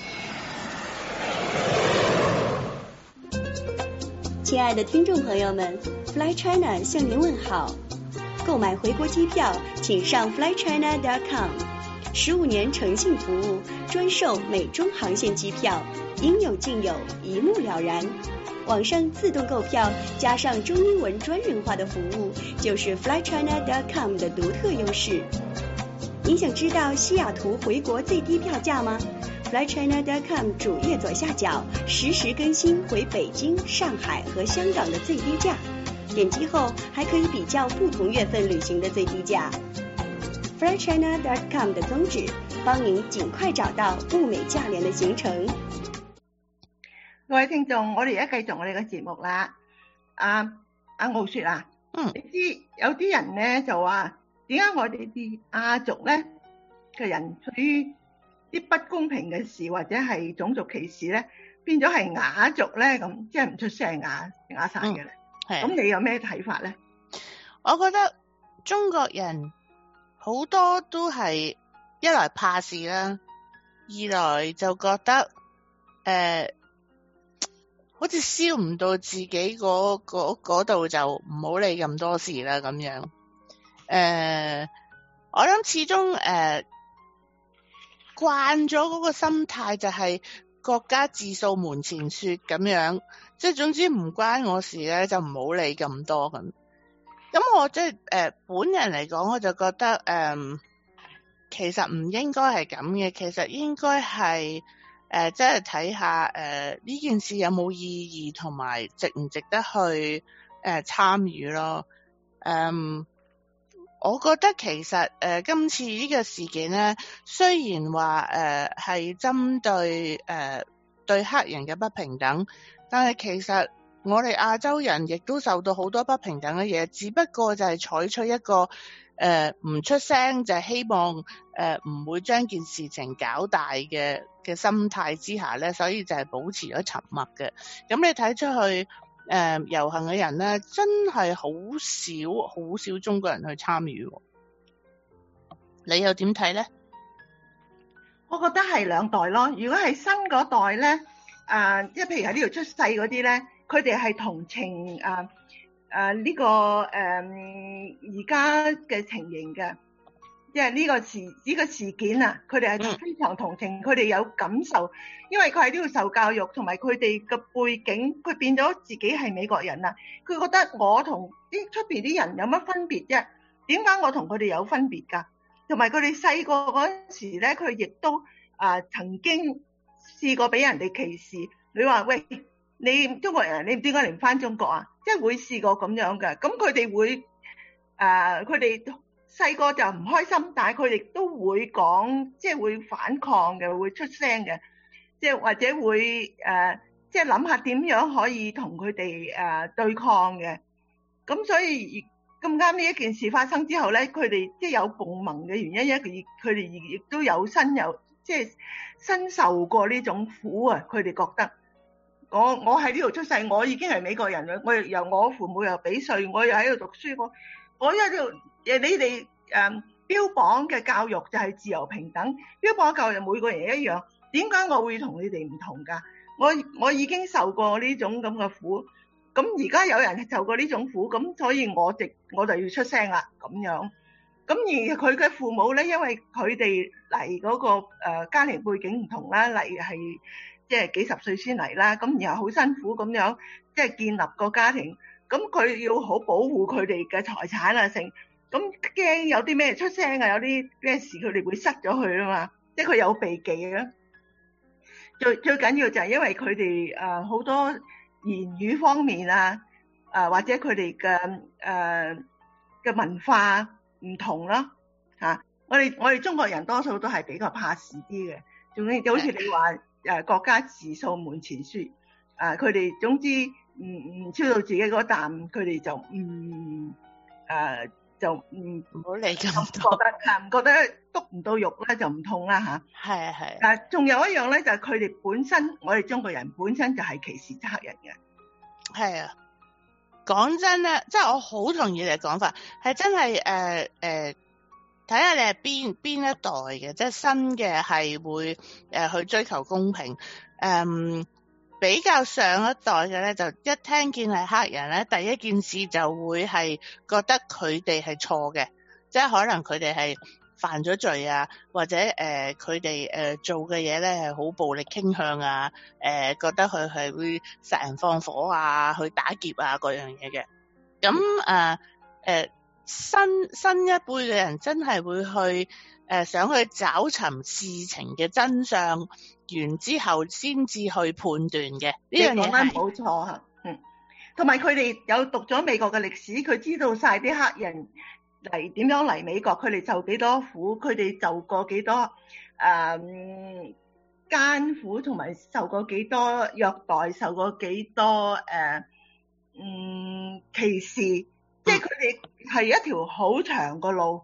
親愛的聽眾朋友們 ，Fly China 向您問好。購買回國機票，請上 fly china dot com。十五年誠信服務，專售美中航線機票，應有盡有，一目了然。網上自動購票加上中英文專人化的服務，就是 fly china dot com 的獨特優勢。您想知道西雅圖回國最低票價嗎？ fly china dot com 主頁左下角實時更新回北京、上海和香港的最低價，點擊後還可以比較不同月份旅行的最低價。fly china dot com 的宗旨，幫您盡快找到物美價廉的行程。 各位聽眾，我哋而家繼續我哋嘅節目啦。阿阿傲雪啊，嗯，你知有啲人咧就話點解我哋啲亞族咧嘅人對於啲不公平嘅事或者係種族歧視咧，變咗係啞族咧，咁即係唔出聲啞啞晒嘅咧？咁、嗯、你有咩睇法咧？ 我覺得中國人好多都係一來怕事啦，二來就覺得誒、呃，好似燒唔到自己嗰嗰度就唔好理咁多事啦咁樣。誒、呃，我諗始終誒慣咗嗰個心態就係國家自掃門前雪咁樣，即係總之唔關我事咧，就唔好理咁多咁。咁我即係誒本人嚟講，我就覺得誒、呃，其實唔應該係咁嘅，其實應該係誒，即係睇下誒呢件事有冇意義，同埋值唔值得去誒參與咯。嗯、呃，我覺得其實誒、呃、今次呢個事件咧，雖然話誒係針對誒、呃、對黑人嘅不平等，但係其實我哋亞洲人亦都受到好多不平等嘅嘢，只不過就係採取一個誒唔出聲，就係希望誒唔會將件事情搞大嘅嘅心態之下咧，所以就係保持咗沉默嘅。咁你睇出去誒遊行嘅人咧，真係好少好少中國人去參與。你又點睇咧？ 我覺得係兩代咯。如果係新嗰代咧，啊、呃，即係譬如喺呢度出世嗰啲咧，佢哋係同情啊啊呢個誒而家嘅情形嘅，即係呢個事呢、呢個事件啊，佢哋係非常同情，佢哋有感受，因為佢喺呢度受教育，同埋佢哋嘅背景，佢變咗自己係美國人啦。佢覺得我同啲出邊啲人有乜分別啫？點解我同佢哋有分別㗎？同埋佢哋細個嗰陣時咧，佢亦都啊、呃、曾經試過俾人哋歧視。你話喂，你中國人，你點解唔返中國啊？即係會試過咁樣嘅。咁佢哋會啊，佢哋細個就唔開心，但係佢哋都會講，即係會反抗嘅，會出聲嘅，即係或者會誒、呃，即係諗下點樣可以同佢哋誒對抗嘅。咁所以咁啱呢一件事發生之後咧，佢哋即係有共鳴嘅原因，一佢哋亦都有身有即係身受過呢種苦啊！佢哋覺得我我喺呢度出世，我已經係美國人啦，我由我父母又俾稅，我又喺度讀書，我我喺度誒，你哋誒、嗯、標榜嘅教育就係自由平等，標榜教育每個人一樣，點解我會同你哋唔同㗎？我我已經受過呢種咁嘅苦。咁而家有人受過呢種苦，咁所以我直我就要出聲啦，咁樣。咁而佢嘅父母咧，因為佢哋嚟嗰個誒、呃、家庭背景唔同啦，嚟係即係幾十歲先嚟啦，咁然後好辛苦咁樣，即係建立個家庭。咁佢要好保護佢哋嘅財產啊，成咁驚有啲咩出聲啊，有啲咩事佢哋會失咗佢啊嘛，即係佢有避忌啊。最最緊要就係因為佢哋誒好多言語方面啊，啊或者佢哋嘅誒嘅文化唔同咯嚇、啊。我哋我哋中國人多數都係比較怕事啲嘅，仲有就好似你話誒、啊、國家自掃門前雪，啊佢哋總之唔唔超到自己嗰啖，佢哋就唔誒、啊、就唔唔好理咁多， 覺得嚇唔覺得篤唔到肉咧就唔痛啦嚇。 係啊係。 但係仲有一樣咧，就係佢哋本身，我哋中國人本身就係歧視黑人嘅。 係啊，講真咧，即係我好同意你嘅講法，係真係誒誒，睇、呃、下你係邊邊一代嘅，即係新嘅係會誒、呃、去追求公平，誒、呃、比較上一代嘅咧，就一聽見係黑人咧，第一件事就會係覺得佢哋係錯嘅，即係可能佢哋係犯咗罪啊，或者誒佢哋誒做嘅嘢咧係好暴力傾向啊，誒、呃、覺得佢係會殺人放火啊，去打劫啊嗰樣嘢嘅。咁誒誒新新一輩嘅人真係會去誒、呃、想去找尋事情嘅真相，完之後先至去判斷嘅。呢樣嘢係冇錯嚇，嗯，同埋佢哋有讀咗美國嘅歷史，佢知道晒啲黑人嚟點樣嚟美國，佢哋受幾多苦，佢哋受過幾多誒、嗯、艱苦，同埋受過幾多虐待，受過幾多誒、呃、嗯歧視，即係佢哋係一條好長嘅路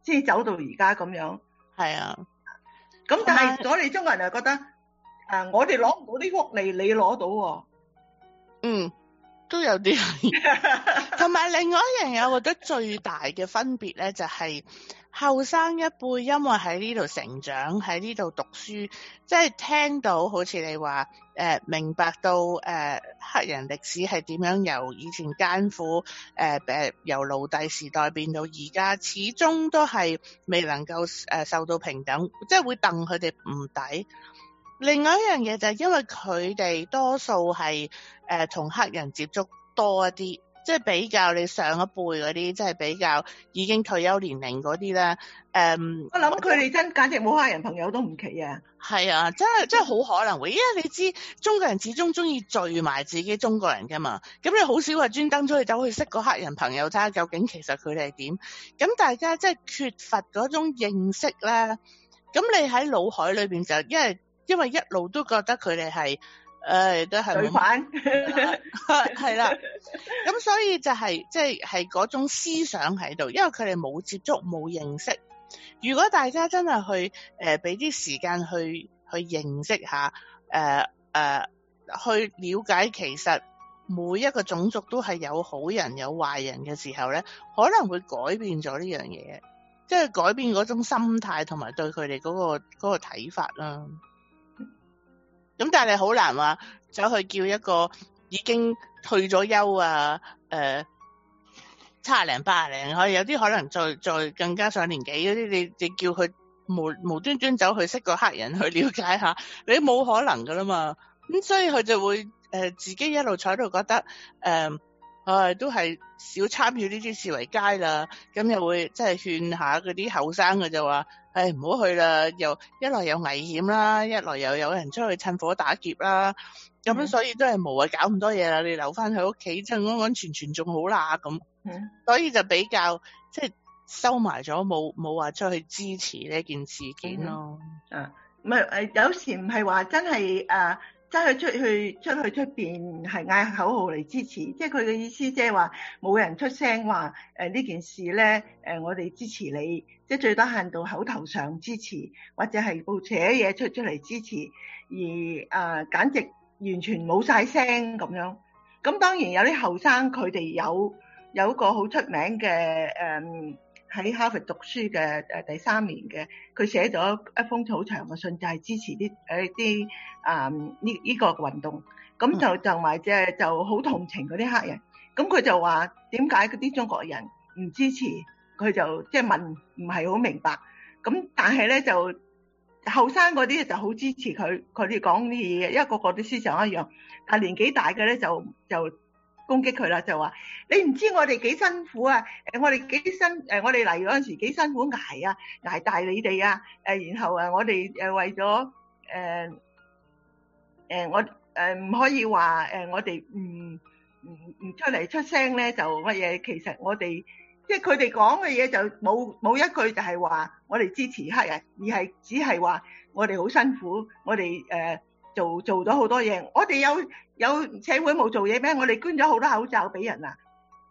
先走到而家咁樣。 係啊， 咁但係我哋中國人就覺得，誒、呃，我哋攞唔到啲福利，你攞到喎、哦。 嗯，都有啲。同埋另外一樣嘢，我覺得最大嘅分別咧，就係後生一輩因為喺呢度成長，喺呢度讀書，即係聽到好似你話，誒、呃、明白到誒、呃、黑人歷史係點樣由以前艱苦，誒、呃、誒由奴隸時代變到而家，始終都係未能夠誒、呃、受到平等，即係會戥佢哋唔抵。另外一樣嘢就係因為佢哋多數係誒同黑人接觸多一啲，即係比較你上一輩嗰啲，即係比較已經退休年齡嗰啲咧。誒、嗯， 我諗佢哋真簡直冇黑人朋友都唔奇啊！ 係啊，真係真係好可能會，因為你知中國人始終中意聚埋自己中國人噶嘛，咁你好少話專登出去走去識個黑人朋友睇下究竟其實佢哋係點。咁大家即係缺乏嗰種認識咧，咁你喺腦海裏邊就因為。因為一路都覺得佢哋係，誒、呃、都係罪犯， 係啦，咁所以就係即係係嗰種思想喺度，因為佢哋冇接觸冇認識。如果大家真係去誒俾啲時間去去認識下，誒、呃、誒、呃、去了解其實每一個種族都係有好人有壞人嘅時候咧，可能會改變咗呢樣嘢，即係改變嗰種心態同埋對佢哋嗰個嗰個睇法啦。咁但係你好難話走去叫一個已經退咗休啊，誒七廿零八廿零，可以有啲可能再再更加上年紀嗰啲，你你叫佢無無端端走去識個黑人去了解下，你冇可能噶啦嘛。咁所以佢就會誒、呃、自己一路坐喺度覺得誒，唉、呃哎、都係少參與呢啲示威街啦。咁又會即係勸下嗰啲後生嘅就話。誒唔好去啦，又一來有危險啦，一來又有人出去趁火打劫啦，咁、嗯、所以都係無謂搞咁多嘢啦，你留翻喺屋企，真安安全全仲好啦咁、嗯。所以就比較即係、就是、收埋咗，冇冇話出去支持呢件事件咯。 啊，唔係誒，有時唔係話真係誒，真係出去出去出邊係嗌口號嚟支持，即係佢嘅意思，即係話冇人出聲話誒呢件事咧，誒、呃、我哋支持你。即係最低限度口頭上支持，或者係報寫嘢出出嚟支持，而啊、呃、簡直完全冇晒聲咁樣。咁當然有啲後生佢哋有有一個好出名嘅誒喺哈佛讀書嘅誒第三年嘅，佢寫咗一封好長嘅信，就係、是、支持啲誒啲啊呢呢個運動。咁就就埋即係就好同情嗰啲黑人。咁佢就話點解嗰啲中國人唔支持？佢就即係問，唔係好明白。咁但係咧就後生嗰啲就好支持佢，佢哋講啲嘢，因為個個啲思想一樣。但係年紀大嘅咧就就攻擊佢啦，就話你唔知我哋幾辛苦啊！誒，我哋幾辛誒，我哋嚟嗰陣時幾辛苦捱啊，捱大你哋啊！誒，然後誒我哋誒為咗誒誒我誒唔可以話誒我哋唔唔唔出嚟出聲咧，就乜嘢？其實我哋。即係佢哋講嘅嘢就冇冇一句就係話我哋支持黑人，而係只係話我哋好辛苦，我哋誒、呃、做做咗好多嘢，我哋有有社會冇做嘢咩？我哋捐咗好多口罩俾人啊！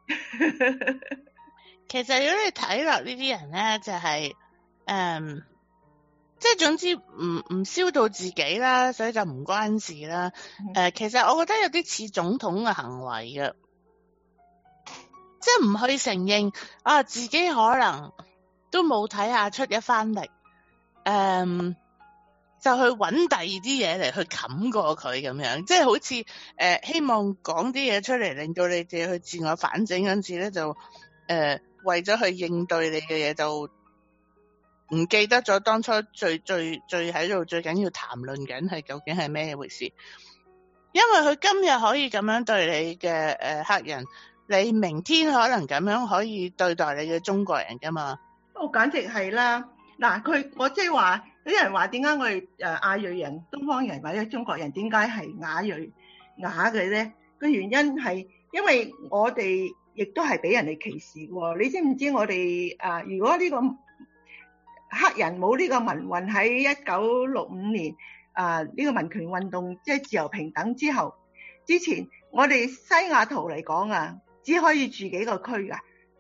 其實如果你睇落呢啲人咧，就係、是、誒、嗯，即係總之唔唔燒到自己啦，所以就唔關事啦。誒、嗯呃，其實我覺得有啲似總統嘅行為嘅。即係唔去承認啊，自己可能都冇睇下出一番力，誒、嗯，就去揾第二啲嘢嚟去冚過佢咁樣，即係好似誒、呃、希望講啲嘢出嚟，令到你哋去自我反省嗰陣時咧，就誒、呃、為咗去應對你嘅嘢，就唔記得咗當初最最最喺度最緊要談論緊係究竟係咩回事，因為佢今日可以咁樣對你嘅誒、呃、黑人。你明天可能咁樣可以對待你嘅中國人噶嘛？ 哦，簡直係啦！嗱，佢我即係話，有啲人話點解我哋誒亞裔人、東方人或者中國人點解係亞裔亞嘅咧？個原因係因為我哋亦都係俾人哋歧視喎。你知唔知我哋啊？如果呢個黑人冇呢個民運喺一九六五年啊呢個民權運動即係自由平等之後，之前我哋西雅圖嚟講啊。只可以住幾個區噶，只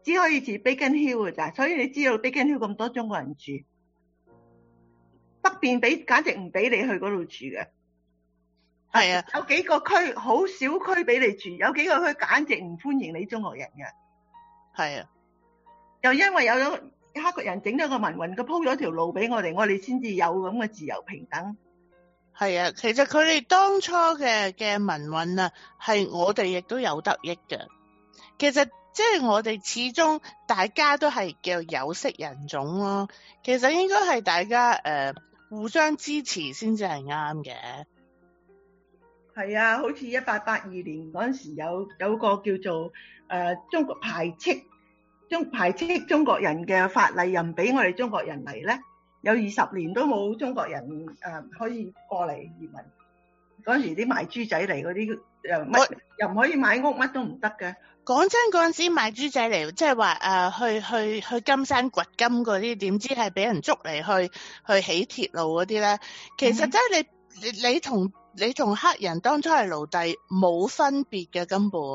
只可以住 Beacon Hill 㗎咋，所以你知道 Beacon Hill 咁多中國人住，北邊俾簡直唔俾你去嗰度住嘅。 係啊， 有幾個區好少區俾你住，有幾個區簡直唔歡迎你中國人嘅。 係啊， 又因為有咗黑國人整咗個民運，佢鋪咗條路俾我哋，我哋先至有咁嘅自由平等。 係啊，其實佢哋當初嘅嘅民運啊，係我哋亦都有得益嘅。其實即係我哋始終大家都係叫有色人種咯，其實應該係大家誒、呃、互相支持先至係啱嘅。 係啊，好似一八八二年嗰陣時有有個叫做誒、呃、中國排斥中排斥中國人嘅法例，又唔俾我哋中國人嚟咧，有二十年都冇中國人誒、呃、可以過嚟移民。嗰陣時啲賣豬仔嚟嗰啲誒乜又唔可以買屋，乜都唔得嘅。 講真，嗰陣時賣豬仔嚟，即係話誒去去去金山掘金嗰啲，點知係俾人捉嚟去去起鐵路嗰啲咧？其實真係你你你同你同黑人當初係奴隸冇分別嘅根本。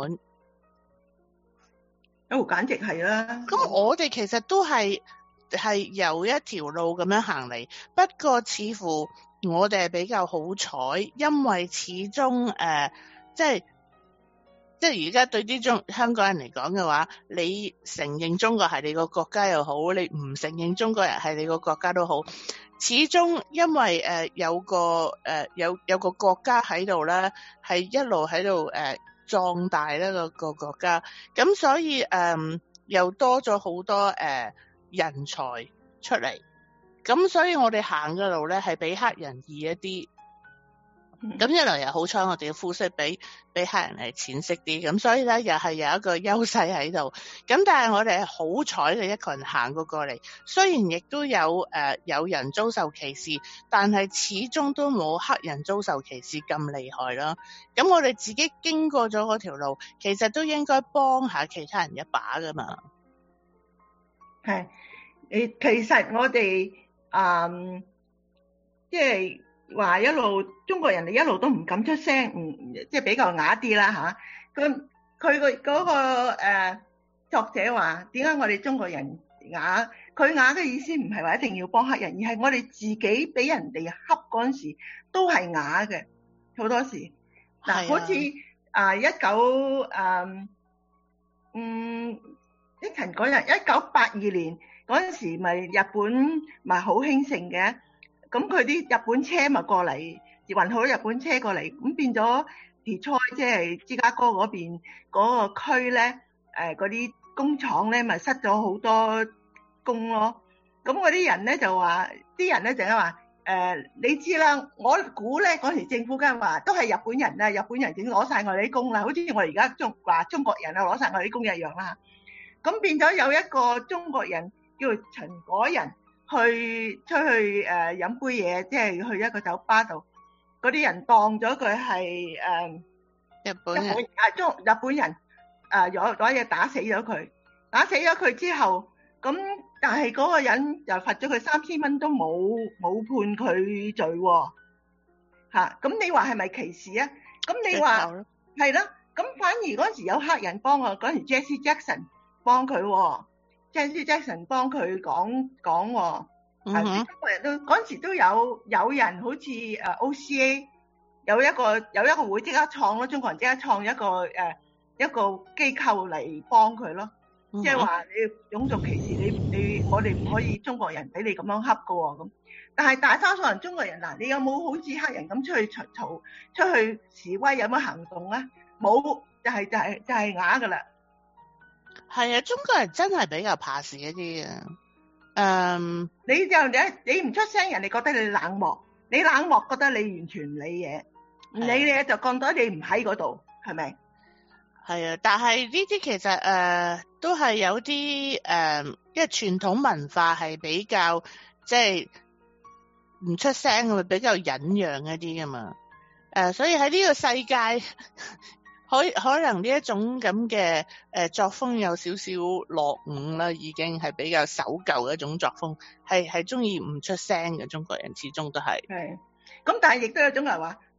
哦，簡直係啦。 咁我哋其實都係係由一條路咁樣行嚟，不過似乎我哋係比較好彩，因為始終誒、呃、即係。即係而家對啲中香港人嚟講嘅話，你承認中國係你個國家又好，你唔承認中國人係你個國家都好，始終因為誒、呃、有個誒、呃、有有個國家喺度咧，係一路喺度誒壯大咧個個國家，咁所以誒、呃、又多咗好多誒、呃、人才出嚟，咁所以我哋行嘅路咧係比黑人易一啲。咁一來又好彩我哋嘅膚色比比黑人係淺色啲，咁所以咧又係有一個優勢喺度。咁但係我哋係好彩嘅一個人行過過嚟，雖然亦都有誒、呃、有人遭受歧視，但係始終都冇黑人遭受歧視咁厲害啦。咁我哋自己經過咗嗰條路，其實都應該幫下其他人一把噶嘛。 係，誒其實我哋嗯即係。話一路中國人哋一路都唔敢出聲，唔即係比較啞啲啦吓。咁佢個嗰個誒作者話，點解我哋中國人啞？佢啞嘅意思唔係話一定要幫黑人，而係我哋自己俾人哋恰嗰陣時都係啞嘅，好多時嗱，好似啊一九誒嗯一陳嗰日一九八二年嗰陣時，咪日本咪好興盛嘅。咁佢啲日本車咪過嚟，運好多日本車過嚟，咁變咗 Detroit 即係芝加哥嗰邊嗰個區咧，誒嗰啲工廠咧咪失咗好多工咯。咁嗰啲人咧就話，啲人咧就係話，誒你知啦，我估咧嗰時政府梗係話都係日本人啦，日本人整攞晒我哋啲工啦，好似我哋而家中話中國人啊攞晒我哋啲工一樣啦。咁變咗有一個中國人叫做秦果人。去出去誒飲、呃、杯嘢，即係去一個酒吧度，嗰啲人當咗佢係誒日本人啊，中日本人誒攞攞嘢打死咗佢，打死咗佢之後，咁但係嗰個人又罰咗佢三千蚊，都冇冇判佢罪喎嚇。咁、啊、你話係咪歧視啊？咁你話係啦，咁反而嗰陣時有黑人幫我，嗰陣時 Jesse Jackson 幫佢喎。Jesse Jackson 幫佢講講喎，係中國人都嗰陣時都有有人好似誒 O C A 有一個有一個會即刻創咯，中國人即刻創一個誒、呃、一個機構嚟幫佢咯，即係話你種族歧視，你你我哋唔可以中國人俾你咁樣恰噶喎咁。但係大多數人中國人嗱，你有冇好似黑人咁出去嘈嘈出去示威有乜行動啊？冇，就係、是、就係、是、就係啞噶啦。 係啊，中國人真係比較怕事一啲啊。嗯，你就你你唔出聲，人哋覺得你冷漠；你冷漠，覺得你完全唔理嘢，唔理嘢就覺得你唔喺嗰度，係咪？ 係啊，但係呢啲其實誒、呃、都係有啲誒、呃，因為傳統文化係比較即係唔出聲，會比較忍讓一啲噶嘛。誒、呃，所以喺呢個世界。可可能呢一種咁嘅誒作風有少少落伍啦，已經係比較守舊嘅一種作風，係係中意唔出聲嘅中國人，始終都係。 係，咁但係亦都有種人話，well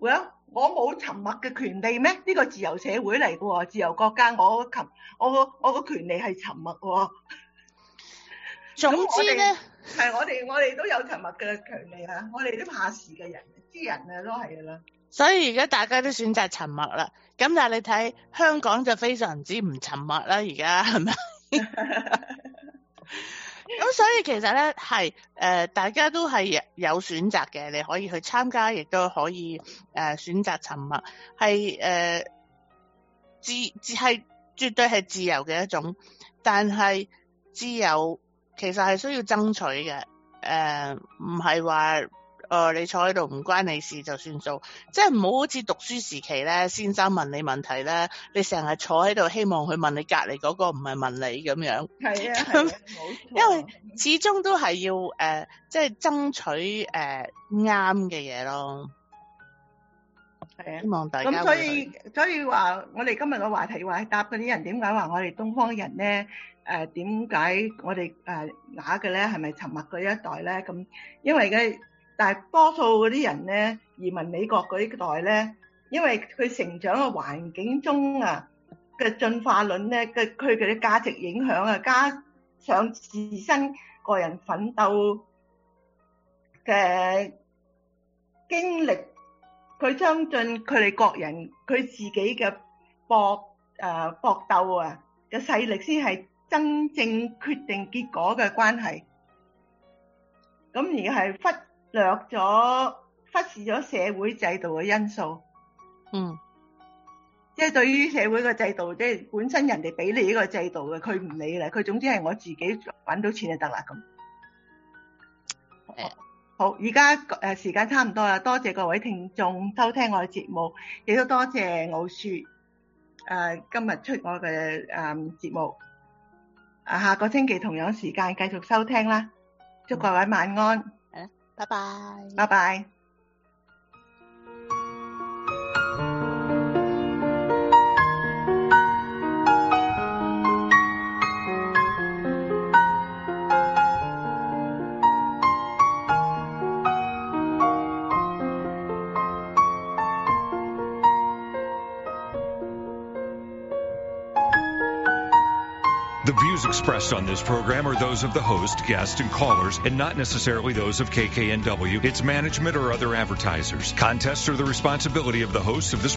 我冇沉默嘅權利咩？呢個自由社會嚟嘅喎，自由國家，我沉我個我個權利係沉默喎。 總之咧， 係我哋我哋都有沉默嘅權利啊！我哋都怕事嘅人，啲人啊都係噶啦。所以而家大家都選擇沉默啦。咁但係你睇香港就非常之唔沉默啦，而家係咪？咁所以其實咧係誒，大家都係有選擇嘅，你可以去參加，亦都可以誒、呃、選擇沉默，係誒、呃、自自係絕對係自由嘅一種，但係自由其實係需要爭取嘅，誒唔係話誒你坐喺度唔關你事就算數，即係唔好好似讀書時期咧，先生問你問題咧，你成日坐喺度希望佢問你隔離嗰個唔係問你咁樣。係啊，係啊，冇錯。因為始終都係要誒、呃，即係爭取誒啱嘅嘢咯。係啊，希望大家。咁所以所以話，我哋今日個話題話答嗰啲人點解話我哋東方人咧？誒點解我哋誒啞嘅咧？係咪沉默嗰一代咧？咁因為嘅大多數嗰啲人咧，移民美國嗰一代咧，因為佢成長嘅環境中啊嘅進化論咧嘅佢嘅啲價值影響啊，加上自身個人奮鬥嘅經歷，佢相信佢哋各人佢自己嘅搏誒搏鬥啊嘅勢力先係真正決定結果嘅關係，咁而係忽略咗忽視咗社會制度嘅因素。嗯，即係對於社會嘅制度，即係本身人哋俾你呢個制度嘅，佢唔理啦，佢總之係我自己搵到錢就得啦咁。誒，好，而家誒時間差唔多啦，多謝各位聽眾收聽我嘅節目，亦都多謝奧雪誒今日出我嘅誒節目。啊，下個星期同樣時間繼續收聽啦，祝各位晚安。嗯，拜拜。拜拜。 The views expressed on this program are those of the host, guests, and callers, and not necessarily those of K K N W, its management, or other advertisers. Contests are the responsibility of the hosts of this